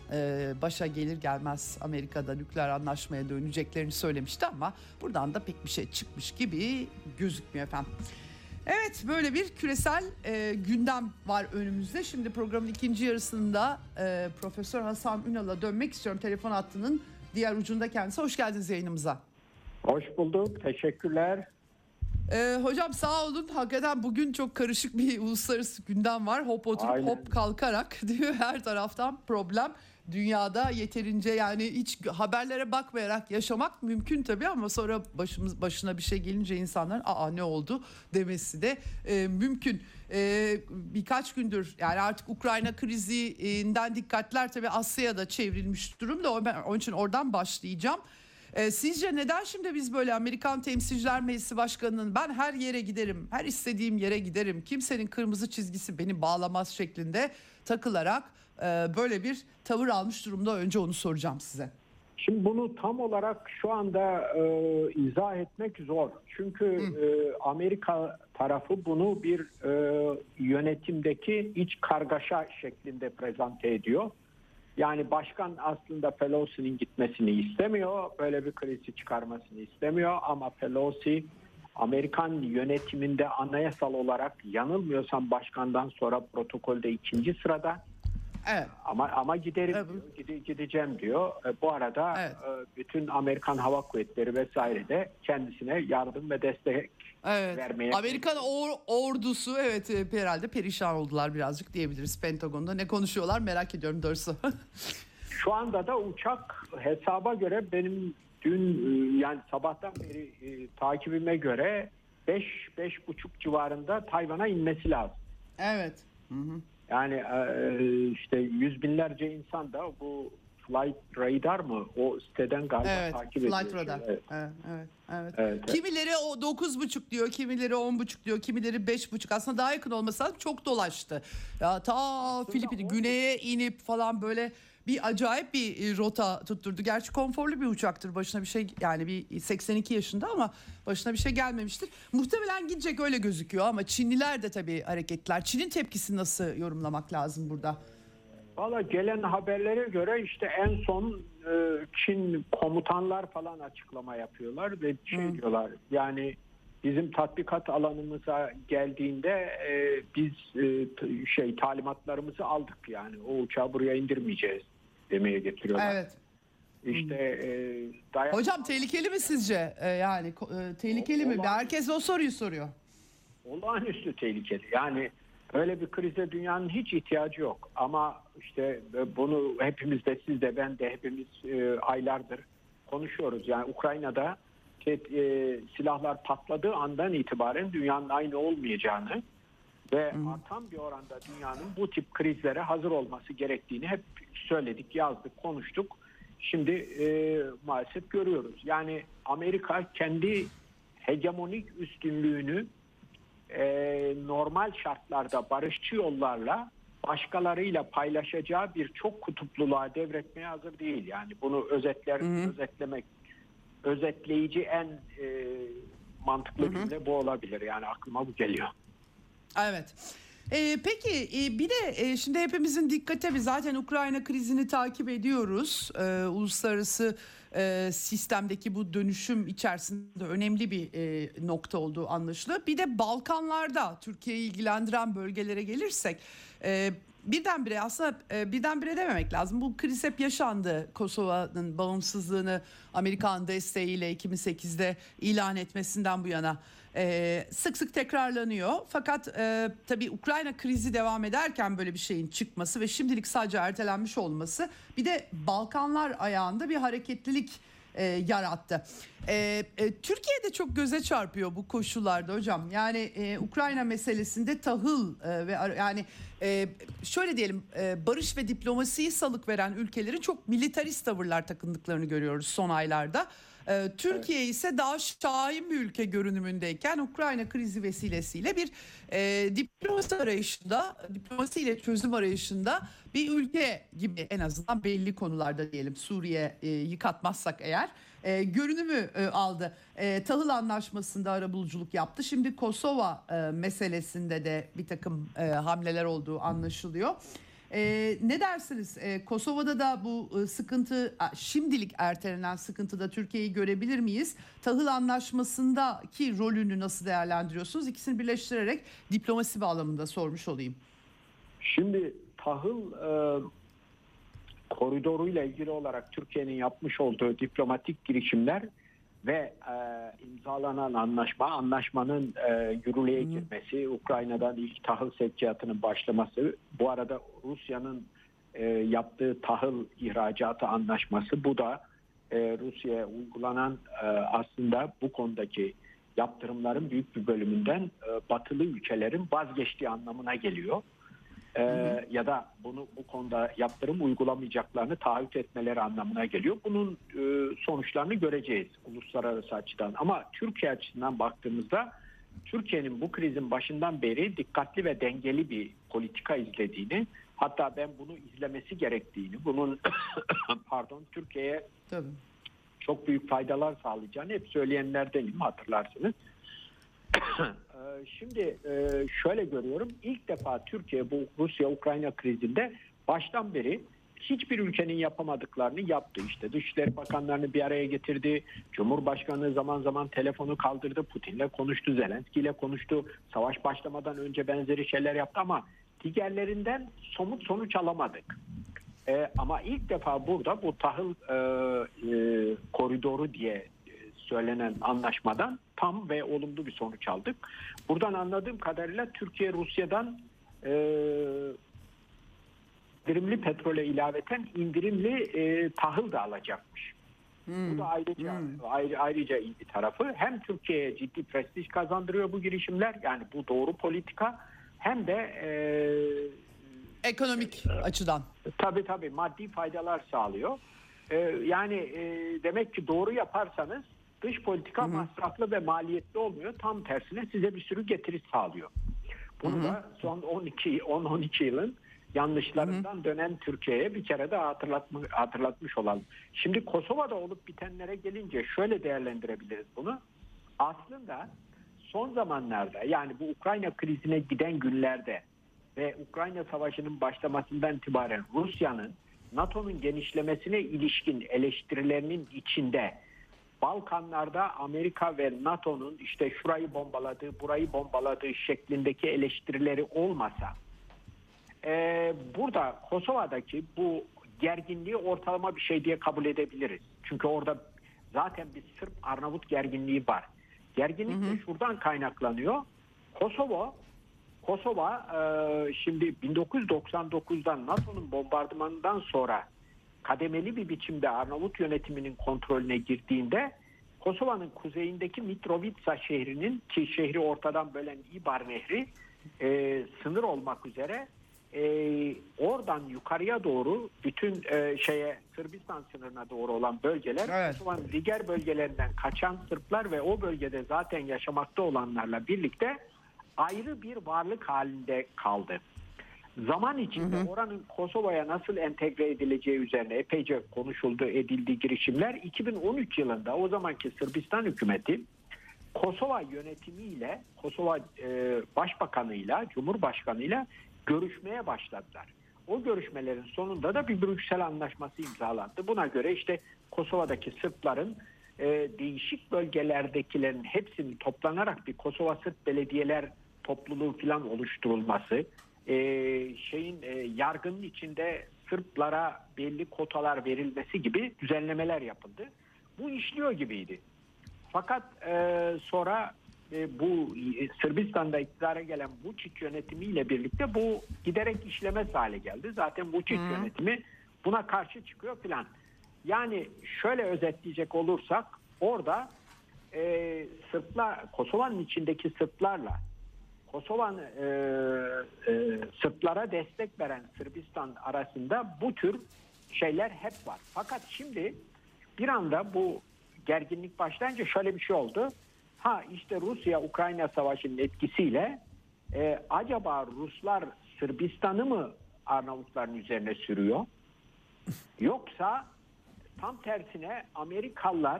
e, başa gelir gelmez Amerika'da nükleer anlaşmaya döneceklerini söylemişti, ama buradan da pek bir şey çıkmış gibi gözükmüyor efendim. Evet, böyle bir küresel e, gündem var önümüzde. Şimdi programın ikinci yarısında e, Profesör Hasan Ünal'a dönmek istiyorum. Telefon hattının diğer ucunda kendisi. Hoş geldiniz yayınımıza. Hoş bulduk. Teşekkürler. Ee, hocam sağ olun. Hakikaten bugün çok karışık bir uluslararası gündem var. Hop oturup Aynen. hop kalkarak diyor, her taraftan problem. Dünyada yeterince, yani hiç haberlere bakmayarak yaşamak mümkün tabii, ama sonra başımız başına bir şey gelince insanların aa ne oldu demesi de e, mümkün. E, birkaç gündür yani artık Ukrayna krizinden dikkatler tabii Asya'da çevrilmiş durumda. Ben onun için oradan başlayacağım. Ee, sizce neden şimdi biz böyle Amerikan Temsilciler Meclisi Başkanı'nın ben her yere giderim, her istediğim yere giderim, kimsenin kırmızı çizgisi beni bağlamaz şeklinde takılarak e, böyle bir tavır almış durumda? Önce onu soracağım size. Şimdi bunu tam olarak şu anda e, izah etmek zor. Çünkü e, Amerika tarafı bunu bir e, yönetimdeki iç kargaşa şeklinde prezente ediyor. Yani başkan aslında Pelosi'nin gitmesini istemiyor, böyle bir krizi çıkarmasını istemiyor, ama Pelosi Amerikan yönetiminde anayasal olarak yanılmıyorsam başkandan sonra protokolde ikinci sırada. Evet. Ama ama giderim Evet. diyor, gide, gideceğim diyor. E, bu arada Evet. e, bütün Amerikan Hava Kuvvetleri vesaire de kendisine yardım ve destek Evet. vermeye. Amerikan or- ordusu evet e, herhalde perişan oldular birazcık diyebiliriz. Pentagon'da ne konuşuyorlar merak ediyorum doğrusu. Şu anda da uçak hesaba göre benim dün e, yani sabahtan beri e, takibime göre beş beş buçuk civarında Tayvan'a inmesi lazım. Evet. Hı hı. Yani e, işte yüz binlerce insan da bu Flight Radar mı o siteden galiba Evet, takip ediyor. Flight Radar. Evet. Evet, evet, evet. Evet, evet. Kimileri o dokuz buçuk diyor, kimileri on buçuk diyor, kimileri beş buçuk. Aslında daha yakın olmasa çok dolaştı. Ya ta Filipin güneye inip falan böyle bir acayip bir rota tutturdu. Gerçi konforlu bir uçaktır. Başına bir şey yani bir seksen iki yaşında ama başına bir şey gelmemiştir. Muhtemelen gidecek öyle gözüküyor ama Çinliler de tabii hareketler. Çin'in tepkisini nasıl yorumlamak lazım burada? Valla gelen haberlere göre işte en son e, Çin komutanlar falan açıklama yapıyorlar ve şey Hı. diyorlar yani bizim tatbikat alanımıza geldiğinde e, biz e, şey talimatlarımızı aldık yani o uçağı buraya indirmeyeceğiz demeye getiriyorlar. Evet. İşte e, dayan- Hocam tehlikeli mi sizce? Ee, yani e, tehlikeli o, mi? Herkes o soruyu soruyor. Olağanüstü tehlikeli. Yani öyle bir krize dünyanın hiç ihtiyacı yok. Ama işte bunu hepimiz de siz de ben de hepimiz e, aylardır konuşuyoruz. Yani Ukrayna'da e, e, silahlar patladığı andan itibaren dünyanın aynı olmayacağını ve hmm. artan bir oranda dünyanın bu tip krizlere hazır olması gerektiğini hep söyledik, yazdık, konuştuk. Şimdi e, maalesef görüyoruz. Yani Amerika kendi hegemonik üstünlüğünü e, normal şartlarda barışçı yollarla başkalarıyla paylaşacağı bir çok kutupluluğa devretmeye hazır değil. Yani bunu özetler, Hı-hı. özetlemek, özetleyici en e, mantıklı Hı-hı. cümle bu olabilir. Yani aklıma bu geliyor. Evet. Ee, peki e, bir de e, şimdi hepimizin dikkate bir zaten Ukrayna krizini takip ediyoruz. Ee, uluslararası e, sistemdeki bu dönüşüm içerisinde önemli bir e, nokta olduğu anlaşılıyor. Bir de Balkanlarda Türkiye'yi ilgilendiren bölgelere gelirsek e, birdenbire aslında e, birdenbire dememek lazım. Bu kriz hep yaşandı. Kosova'nın bağımsızlığını Amerikan desteğiyle iki bin sekizde ilan etmesinden bu yana. Ee, sık sık tekrarlanıyor. Fakat e, tabii Ukrayna krizi devam ederken böyle bir şeyin çıkması ve şimdilik sadece ertelenmiş olması bir de Balkanlar ayağında bir hareketlilik e, yarattı. E, e, Türkiye'de çok göze çarpıyor bu koşullarda hocam. Yani e, Ukrayna meselesinde tahıl e, ve yani e, şöyle diyelim e, barış ve diplomasiyi salık veren ülkelerin çok militarist tavırlar takındıklarını görüyoruz son aylarda. Türkiye ise daha şahin bir ülke görünümündeyken Ukrayna krizi vesilesiyle bir e, diplomasi arayışında, diplomasiyle çözüm arayışında bir ülke gibi en azından belli konularda diyelim Suriye'yi katmazsak eğer e, görünümü e, aldı. E, tahıl anlaşmasında arabuluculuk yaptı. Şimdi Kosova e, meselesinde de bir takım e, hamleler olduğu anlaşılıyor. Ee, ne dersiniz? Ee, Kosova'da da bu e, sıkıntı, şimdilik ertelenen sıkıntıda Türkiye'yi görebilir miyiz? Tahıl anlaşmasındaki rolünü nasıl değerlendiriyorsunuz? İkisini birleştirerek diplomasi bağlamında sormuş olayım. Şimdi tahıl e, koridoruyla ilgili olarak Türkiye'nin yapmış olduğu diplomatik girişimler ve e, imzalanan anlaşma, anlaşmanın e, yürürlüğe girmesi, Ukrayna'dan ilk tahıl sevkiyatının başlaması, bu arada Rusya'nın e, yaptığı tahıl ihracatı anlaşması, bu da e, Rusya'ya uygulanan e, aslında bu konudaki yaptırımların büyük bir bölümünden e, batılı ülkelerin vazgeçtiği anlamına geliyor. Ee, ya da bunu bu konuda yaptırım uygulamayacaklarını taahhüt etmeleri anlamına geliyor. Bunun e, sonuçlarını göreceğiz uluslararası açıdan. Ama Türkiye açısından baktığımızda Türkiye'nin bu krizin başından beri dikkatli ve dengeli bir politika izlediğini, hatta ben bunu izlemesi gerektiğini, bunun pardon Türkiye'ye Tabii. çok büyük faydalar sağlayacağını hep söyleyenlerdenim, hatırlarsınız. Şimdi şöyle görüyorum, ilk defa Türkiye bu Rusya-Ukrayna krizinde baştan beri hiçbir ülkenin yapamadıklarını yaptı. İşte Dışişleri Bakanlarını bir araya getirdi, Cumhurbaşkanı zaman zaman telefonu kaldırdı, Putin'le konuştu, Zelenski'yle konuştu, savaş başlamadan önce benzeri şeyler yaptı ama diğerlerinden somut sonuç alamadık. Ee, ama ilk defa burada bu tahıl e, e, koridoru diye söylenen anlaşmadan tam ve olumlu bir sonuç aldık. Buradan anladığım kadarıyla Türkiye Rusya'dan e, indirimli petrole ilaveten indirimli e, tahıl da alacakmış. Hmm. Bu da ayrıca hmm. ayrı, ayrıca iyi bir tarafı. Hem Türkiye'ye ciddi prestij kazandırıyor bu girişimler, yani bu doğru politika, hem de e, ekonomik e, açıdan. Tabii tabii maddi faydalar sağlıyor. E, yani e, demek ki doğru yaparsanız dış politika Hı-hı. masraflı ve maliyetli olmuyor. Tam tersine size bir sürü getiri sağlıyor. Bunu Hı-hı. da son on iki on on iki yılın yanlışlarından Hı-hı. dönen Türkiye'ye bir kere daha hatırlatma, hatırlatmış olalım. Şimdi Kosova'da olup bitenlere gelince şöyle değerlendirebiliriz bunu. Aslında son zamanlarda, yani bu Ukrayna krizine giden günlerde ve Ukrayna Savaşı'nın başlamasından itibaren Rusya'nın NATO'nun genişlemesine ilişkin eleştirilerinin içinde Balkanlarda Amerika ve NATO'nun işte şurayı bombaladığı, burayı bombaladığı şeklindeki eleştirileri olmasa, e, burada Kosova'daki bu gerginliği ortalama bir şey diye kabul edebiliriz. Çünkü orada zaten bir Sırp-Arnavut gerginliği var. Gerginlik de şuradan kaynaklanıyor. Kosova, Kosova e, şimdi bin dokuz yüz doksan dokuzda NATO'nun bombardımanından sonra kademeli bir biçimde Arnavut yönetiminin kontrolüne girdiğinde Kosova'nın kuzeyindeki Mitrovica şehrinin, ki şehri ortadan bölen İbar Nehri e, sınır olmak üzere e, oradan yukarıya doğru bütün e, şeye Sırbistan sınırına doğru olan bölgeler, evet, Kosova'nın diğer bölgelerinden kaçan Sırplar ve o bölgede zaten yaşamakta olanlarla birlikte ayrı bir varlık halinde kaldı. Zaman içinde hı hı. oranın Kosova'ya nasıl entegre edileceği üzerine epeyce konuşuldu, edildi girişimler. iki bin on üç yılında o zamanki Sırbistan hükümeti Kosova yönetimiyle, Kosova e, başbakanıyla, cumhurbaşkanıyla görüşmeye başladılar. O görüşmelerin sonunda da bir Brüksel Anlaşması imzalandı. Buna göre işte Kosova'daki Sırpların e, değişik bölgelerdekilerin hepsinin toplanarak bir Kosova Sırp Belediyeler topluluğu falan oluşturulması, Ee, şeyin e, yargının içinde Sırplara belli kotalar verilmesi gibi düzenlemeler yapıldı. Bu işliyor gibiydi. Fakat e, sonra e, bu Sırbistan'da iktidara gelen Vučić yönetimiyle birlikte bu giderek işlemez hale geldi. Zaten Vučić hmm. yönetimi buna karşı çıkıyor filan. Yani şöyle özetleyecek olursak orada e, Sırplar, Kosova'nın içindeki Sırplarla Kosova'nın e, e, Sırplara destek veren Sırbistan arasında bu tür şeyler hep var. Fakat şimdi bir anda bu gerginlik başlayınca şöyle bir şey oldu. Ha işte Rusya-Ukrayna savaşının etkisiyle e, acaba Ruslar Sırbistan'ı mı Arnavutların üzerine sürüyor? Yoksa tam tersine Amerikalılar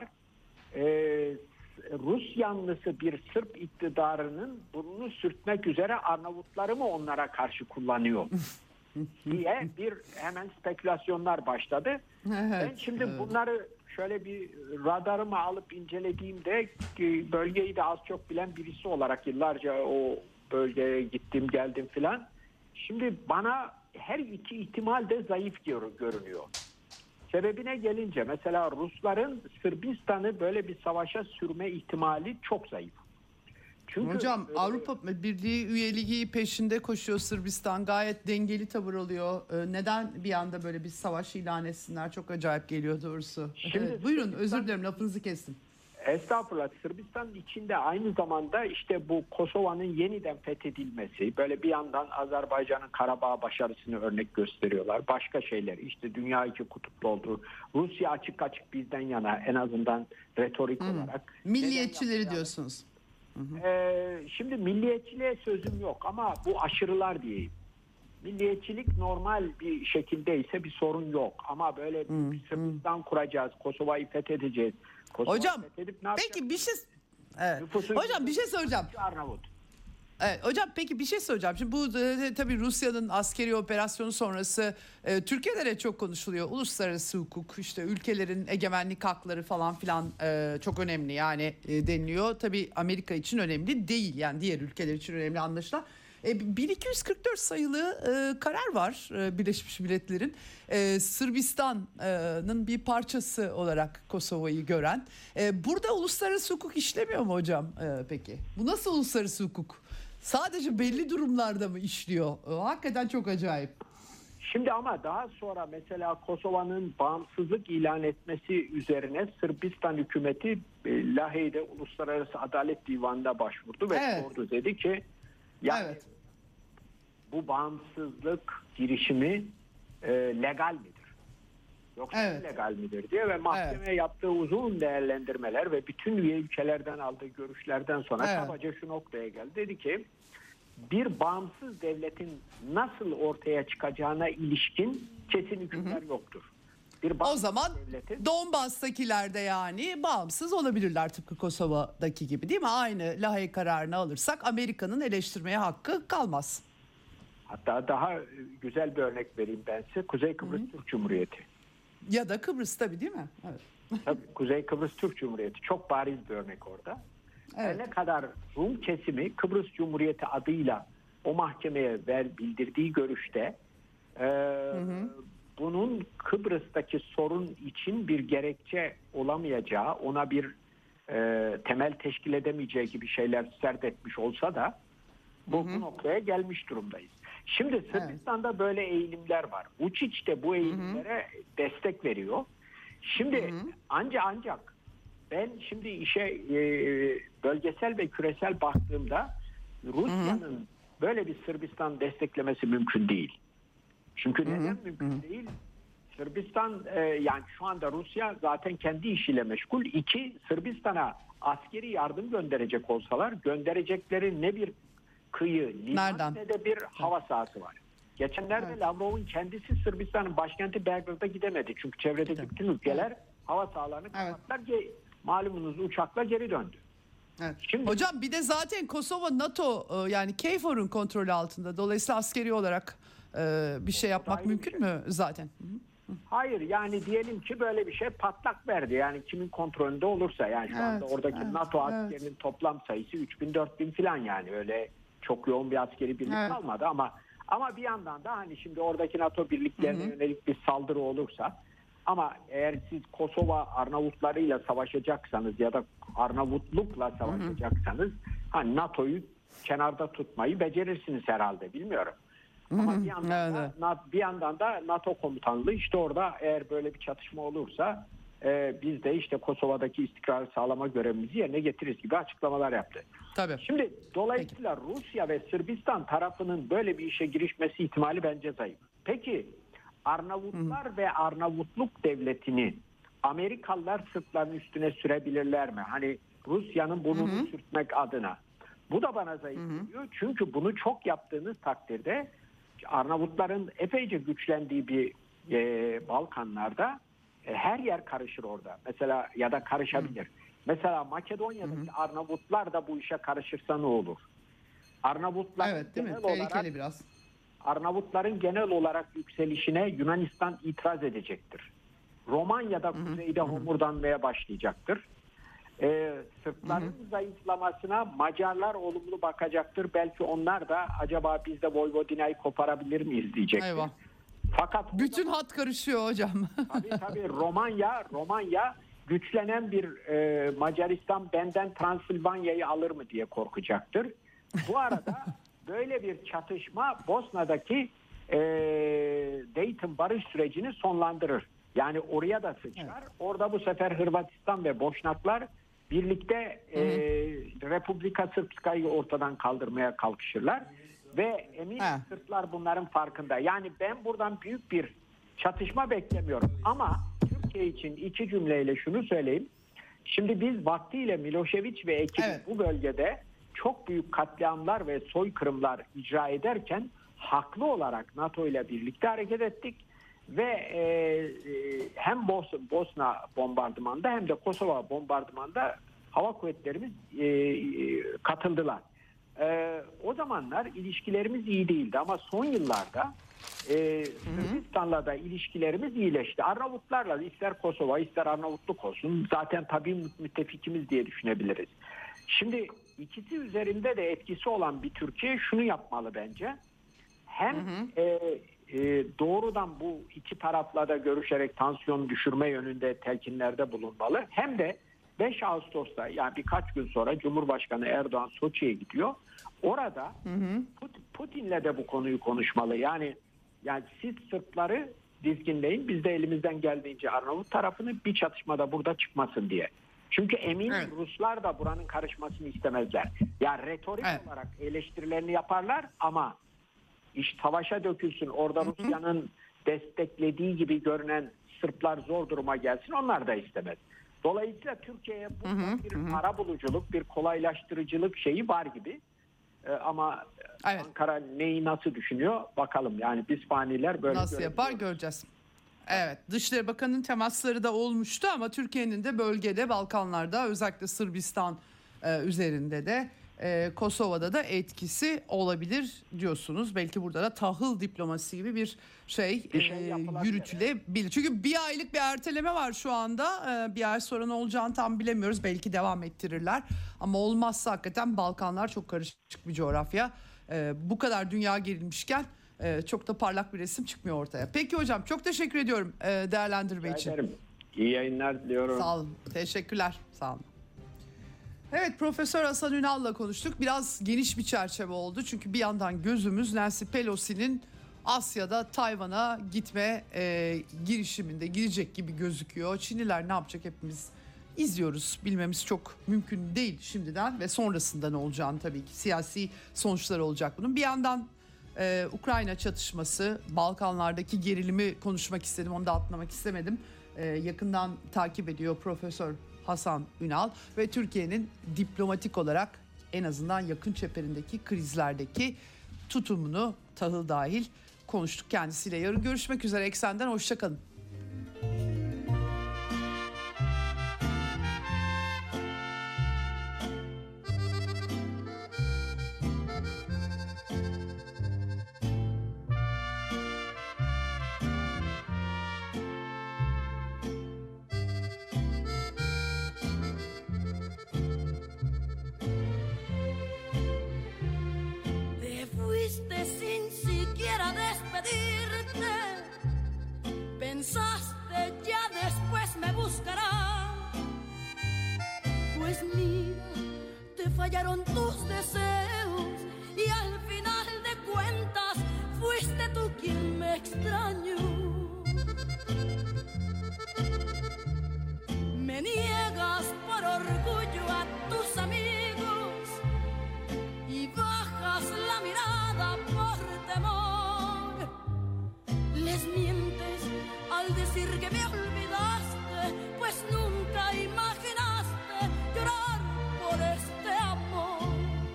e, Rus yanlısı bir Sırp iktidarının burnunu sürtmek üzere Arnavutları mı onlara karşı kullanıyor diye bir hemen spekülasyonlar başladı. Evet, ben şimdi evet. bunları şöyle bir radarıma alıp incelediğimde bölgeyi de az çok bilen birisi olarak yıllarca o bölgeye gittim geldim filan. Şimdi bana her iki ihtimal de zayıf görünüyor. Sebebine gelince mesela Rusların Sırbistan'ı böyle bir savaşa sürme ihtimali çok zayıf. Çünkü hocam e, Avrupa Birliği üyeliği peşinde koşuyor Sırbistan, gayet dengeli tavır alıyor. Ee, neden bir anda böyle bir savaş ilan etsinler? Çok acayip geliyor doğrusu. Şimdi, evet, buyurun özür dilerim lafınızı kestim. Estağfurullah. Sırbistan'ın içinde aynı zamanda işte bu Kosova'nın yeniden fethedilmesi, böyle bir yandan Azerbaycan'ın Karabağ başarısını örnek gösteriyorlar. Başka şeyler işte dünya iki kutuplu olduğu, Rusya açık açık bizden yana en azından retorik hmm. olarak. Milliyetçileri diyorsunuz. Ee, şimdi milliyetçiliğe sözüm yok ama bu aşırılar diyeyim. Milliyetçilik normal bir şekildeyse bir sorun yok. Ama böyle hmm. bir Sırbistan kuracağız, Kosova'yı fethedeceğiz. Kosova hocam peki bir şey evet. hocam bir şey soracağım. Arnavut. Evet, hocam peki bir şey soracağım. Şimdi bu e, tabii Rusya'nın askeri operasyonu sonrası e, Türkiye'de de çok konuşuluyor. Uluslararası hukuk, işte ülkelerin egemenlik hakları falan filan e, çok önemli yani e, deniliyor. Tabii Amerika için önemli değil, yani diğer ülkeler için önemli anlaşılan. E, bin iki yüz kırk dört sayılı e, karar var e, Birleşmiş Milletler'in e, Sırbistan'ın bir parçası olarak Kosova'yı gören. E, burada uluslararası hukuk işlemiyor mu hocam e, peki? Bu nasıl uluslararası hukuk? Sadece belli durumlarda mı işliyor? E, hakikaten çok acayip. Şimdi ama daha sonra mesela Kosova'nın bağımsızlık ilan etmesi üzerine Sırbistan hükümeti e, Lahey'de Uluslararası Adalet Divanı'na başvurdu ve evet. sordu, dedi ki yani evet. bu bağımsızlık girişimi e, legal midir? Yoksa evet. illegal midir diye ve mahkemeye evet. yaptığı uzun değerlendirmeler ve bütün üye ülkelerden aldığı görüşlerden sonra evet. kabaca şu noktaya geldi. Dedi ki bir bağımsız devletin nasıl ortaya çıkacağına ilişkin kesin hükümler yoktur. Bir o zaman devletin... Donbas'takiler de yani bağımsız olabilirler tıpkı Kosova'daki gibi, değil mi? Aynı Lahey kararını alırsak Amerika'nın eleştirmeye hakkı kalmaz. Hatta daha güzel bir örnek vereyim ben size. Kuzey Kıbrıs Türk Cumhuriyeti. Ya da Kıbrıs tabii değil mi? Evet. Tabii, Kuzey Kıbrıs Türk Cumhuriyeti çok bariz bir örnek orada. Evet. Her ne kadar Rum kesimi Kıbrıs Cumhuriyeti adıyla o mahkemeye ver bildirdiği görüşte e, hı hı. bunun Kıbrıs'taki sorun için bir gerekçe olamayacağı, ona bir e, temel teşkil edemeyeceği gibi şeyler sert etmiş olsa da bu, hı hı. bu noktaya gelmiş durumdayız. Şimdi Sırbistan'da evet. böyle eğilimler var. Vučić de bu eğilimlere hı hı. destek veriyor. Şimdi hı hı. anca ancak ben şimdi işe e, bölgesel ve küresel baktığımda Rusya'nın hı hı. böyle bir Sırbistan desteklemesi mümkün değil. Çünkü hı hı. neden mümkün hı hı. değil? Sırbistan e, yani şu anda Rusya zaten kendi işiyle meşgul. İki, Sırbistan'a askeri yardım gönderecek olsalar gönderecekleri ne bir kıyı, liman Nereden? ne de bir hava sahası var. Geçenlerde evet. Lavrov'un kendisi Sırbistan'ın başkenti Belgrad'a gidemedi. Çünkü çevredeki Gidem. bütün ülkeler evet. hava sahalarını kapattılar. Evet. Malumunuz uçakla geri döndü. Evet. Şimdi, hocam bir de zaten Kosova NATO yani KFOR'un kontrolü altında. Dolayısıyla askeri olarak bir şey yapmak mümkün şey. mü zaten? Hı-hı. Hayır, yani diyelim ki böyle bir şey patlak verdi. Yani kimin kontrolünde olursa, yani şu evet, anda oradaki evet, NATO askerinin evet. toplam sayısı üç bin dört bin falan, yani öyle çok yoğun bir askeri birlik evet. kalmadı ama ama bir yandan da hani şimdi oradaki NATO birliklerine Hı-hı. yönelik bir saldırı olursa, ama eğer siz Kosova Arnavutlarıyla savaşacaksanız ya da Arnavutlukla savaşacaksanız hani NATO'yu kenarda tutmayı becerirsiniz herhalde, bilmiyorum. Ama bir yandan, evet. da, bir yandan da NATO komutanlığı işte orada, eğer böyle bir çatışma olursa e, biz de işte Kosova'daki istikrarı sağlama görevimizi yerine getiririz gibi açıklamalar yaptı. Tabii. Şimdi dolayısıyla Peki. Rusya ve Sırbistan tarafının böyle bir işe girişmesi ihtimali bence zayıf. Peki Arnavutlar Hı. ve Arnavutluk devletini Amerikalılar Sırpların üstüne sürebilirler mi? Hani Rusya'nın burnunu Hı. sürtmek adına. Bu da bana zayıf geliyor. Çünkü bunu çok yaptığınız takdirde Arnavutların epeyce güçlendiği bir e, Balkanlarda e, her yer karışır orada. Mesela ya da karışabilir. Hı. Mesela Makedonya'daki hı hı. Arnavutlar da bu işe karışırsa ne olur? Arnavutlar evet, değil mi? genel Tehlikeli olarak biraz. Arnavutların genel olarak yükselişine Yunanistan itiraz edecektir. Romanya'da hı hı. kuzeyde homurdanmaya başlayacaktır. Ee, Sırpların hı hı. zayıflamasına Macarlar olumlu bakacaktır. Belki onlar da acaba biz de Vojvodina'yı koparabilir miyiz diyecektir. Eyvah. Fakat bütün zaman, hat karışıyor hocam. tabii tabii Romanya Romanya güçlenen bir e, Macaristan benden Transilvanya'yı alır mı diye korkacaktır. Bu arada böyle bir çatışma Bosna'daki e, Dayton barış sürecini sonlandırır. Yani oraya da sıçrar. Evet. Orada bu sefer Hırvatistan ve Boşnaklar birlikte e, Republika Srpska'yı ortadan kaldırmaya kalkışırlar. Ve emin ha. Sırplar bunların farkında. Yani ben buradan büyük bir çatışma beklemiyorum. Ama Türkiye için iki cümleyle şunu söyleyeyim. Şimdi biz vaktiyle Milošević ve ekibi evet. bu bölgede çok büyük katliamlar ve soykırımlar icra ederken haklı olarak NATO ile birlikte hareket ettik. Ve e, e, hem Bos Bosna bombardımanda hem de Kosova bombardımanda hava kuvvetlerimiz e, e, katıldılar. E, o zamanlar ilişkilerimiz iyi değildi ama son yıllarda e, Sırbistan'la da ilişkilerimiz iyileşti. Arnavutlarla ister Kosova ister Arnavutluk olsun zaten tabii müttefikimiz diye düşünebiliriz. Şimdi ikisi üzerinde de etkisi olan bir Türkiye şunu yapmalı bence. Hem hı hı. E, e, doğrudan bu iki tarafla da görüşerek tansiyon düşürme yönünde telkinlerde bulunmalı. Hem de beş Ağustos'ta, yani birkaç gün sonra Cumhurbaşkanı Erdoğan Soçi'ye gidiyor. Orada hı hı. Putin'le de bu konuyu konuşmalı. Yani yani siz Sırpları dizginleyin, biz de elimizden geldiğince Arnavut tarafını bir çatışmada burada çıkmasın diye. Çünkü eminim evet. Ruslar da buranın karışmasını istemezler. Yani retorik evet. olarak eleştirilerini yaparlar ama iş savaşa dökülsün, orada hı hı. Rusya'nın desteklediği gibi görünen Sırplar zor duruma gelsin, onlar da istemez. Dolayısıyla Türkiye'ye bu hı hı. bir hı. arabuluculuk, bir kolaylaştırıcılık şeyi var gibi. Ee, ama evet. Ankara neyi nasıl düşünüyor bakalım. Yani biz faniler böyle nasıl yapar göreceğiz. Evet, Dışişleri Bakanı'nın temasları da olmuştu ama Türkiye'nin de bölgede, Balkanlarda, özellikle Sırbistan e, üzerinde de Ee, Kosova'da da etkisi olabilir diyorsunuz. Belki burada da tahıl diplomasi gibi bir şey, Bir şey e, yapılabilir. yürütülebilir. Çünkü bir aylık bir erteleme var şu anda. Ee, bir ay sonra ne olacağını tam bilemiyoruz. Belki devam ettirirler. Ama olmazsa hakikaten Balkanlar çok karışık bir coğrafya. Ee, bu kadar dünya gerilmişken e, çok da parlak bir resim çıkmıyor ortaya. Peki hocam, çok teşekkür ediyorum e, değerlendirme için. Ederim. İyi yayınlar diliyorum. Sağ olun. Teşekkürler. Sağ olun. Evet, Profesör Hasan Ünal'la konuştuk. Biraz geniş bir çerçeve oldu. Çünkü bir yandan gözümüz Nancy Pelosi'nin Asya'da Tayvan'a gitme e, girişiminde girecek gibi gözüküyor. Çinliler ne yapacak hepimiz izliyoruz. Bilmemiz çok mümkün değil şimdiden ve sonrasında ne olacağını tabii ki. Siyasi sonuçları olacak bunun. Bir yandan e, Ukrayna çatışması, Balkanlardaki gerilimi konuşmak istedim. Onu da atlamak istemedim. E, yakından takip ediyor Profesör Hasan Ünal ve Türkiye'nin diplomatik olarak en azından yakın çeperindeki krizlerdeki tutumunu tahıl dahil konuştuk kendisiyle. Yarın görüşmek üzere. Eksen'den hoşça kalın. Te fuiste sin siquiera despedirte. Pensaste ya después me buscará. Pues mira, te fallaron tus deseos y al final de cuentas fuiste tú quien me extrañó. Me niegas por orgullo a tus amigos y bajas la mirada por temor. Les mientes al decir que me olvidaste, pues nunca imaginaste llorar por este amor.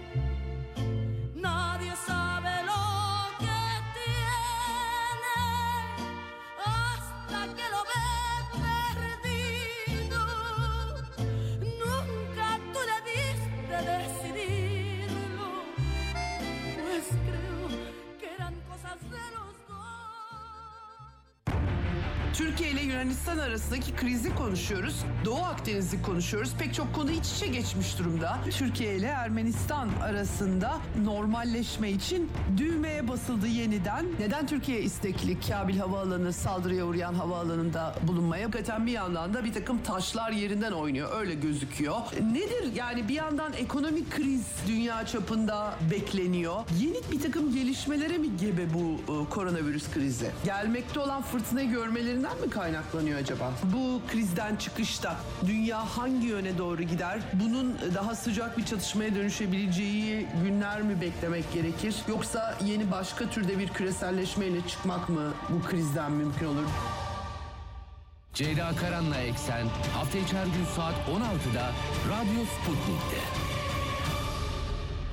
Nadie sabe lo que tiene hasta que lo ve perdido. Nunca tú debiste decidirlo, pues creo que eran cosas de los dos. Türkiye ile Yunanistan arasındaki krizi konuşuyoruz. Doğu Akdeniz'i konuşuyoruz. Pek çok konu iç içe geçmiş durumda. Türkiye ile Ermenistan arasında normalleşme için düğmeye basıldı yeniden. Neden Türkiye istekli Kabil Havaalanı saldırıya uğrayan havaalanında bulunmaya? Hakikaten bir yandan da bir takım taşlar yerinden oynuyor. Öyle gözüküyor. Nedir? Yani bir yandan ekonomik kriz dünya çapında bekleniyor. Yeni bir takım gelişmelere mi gebe bu e, koronavirüs krizi? Gelmekte olan fırtınayı görmelerinden mi kaynaklanıyor acaba? Bu krizden çıkışta dünya hangi yöne doğru gider? Bunun daha sıcak bir çatışmaya dönüşebileceği günler mi beklemek gerekir? Yoksa yeni başka türde bir küreselleşmeyle çıkmak mı bu krizden mümkün olur? Ceyda Karan'la Eksen hafta içi her gün saat on altıda Radyo Sputnik'te.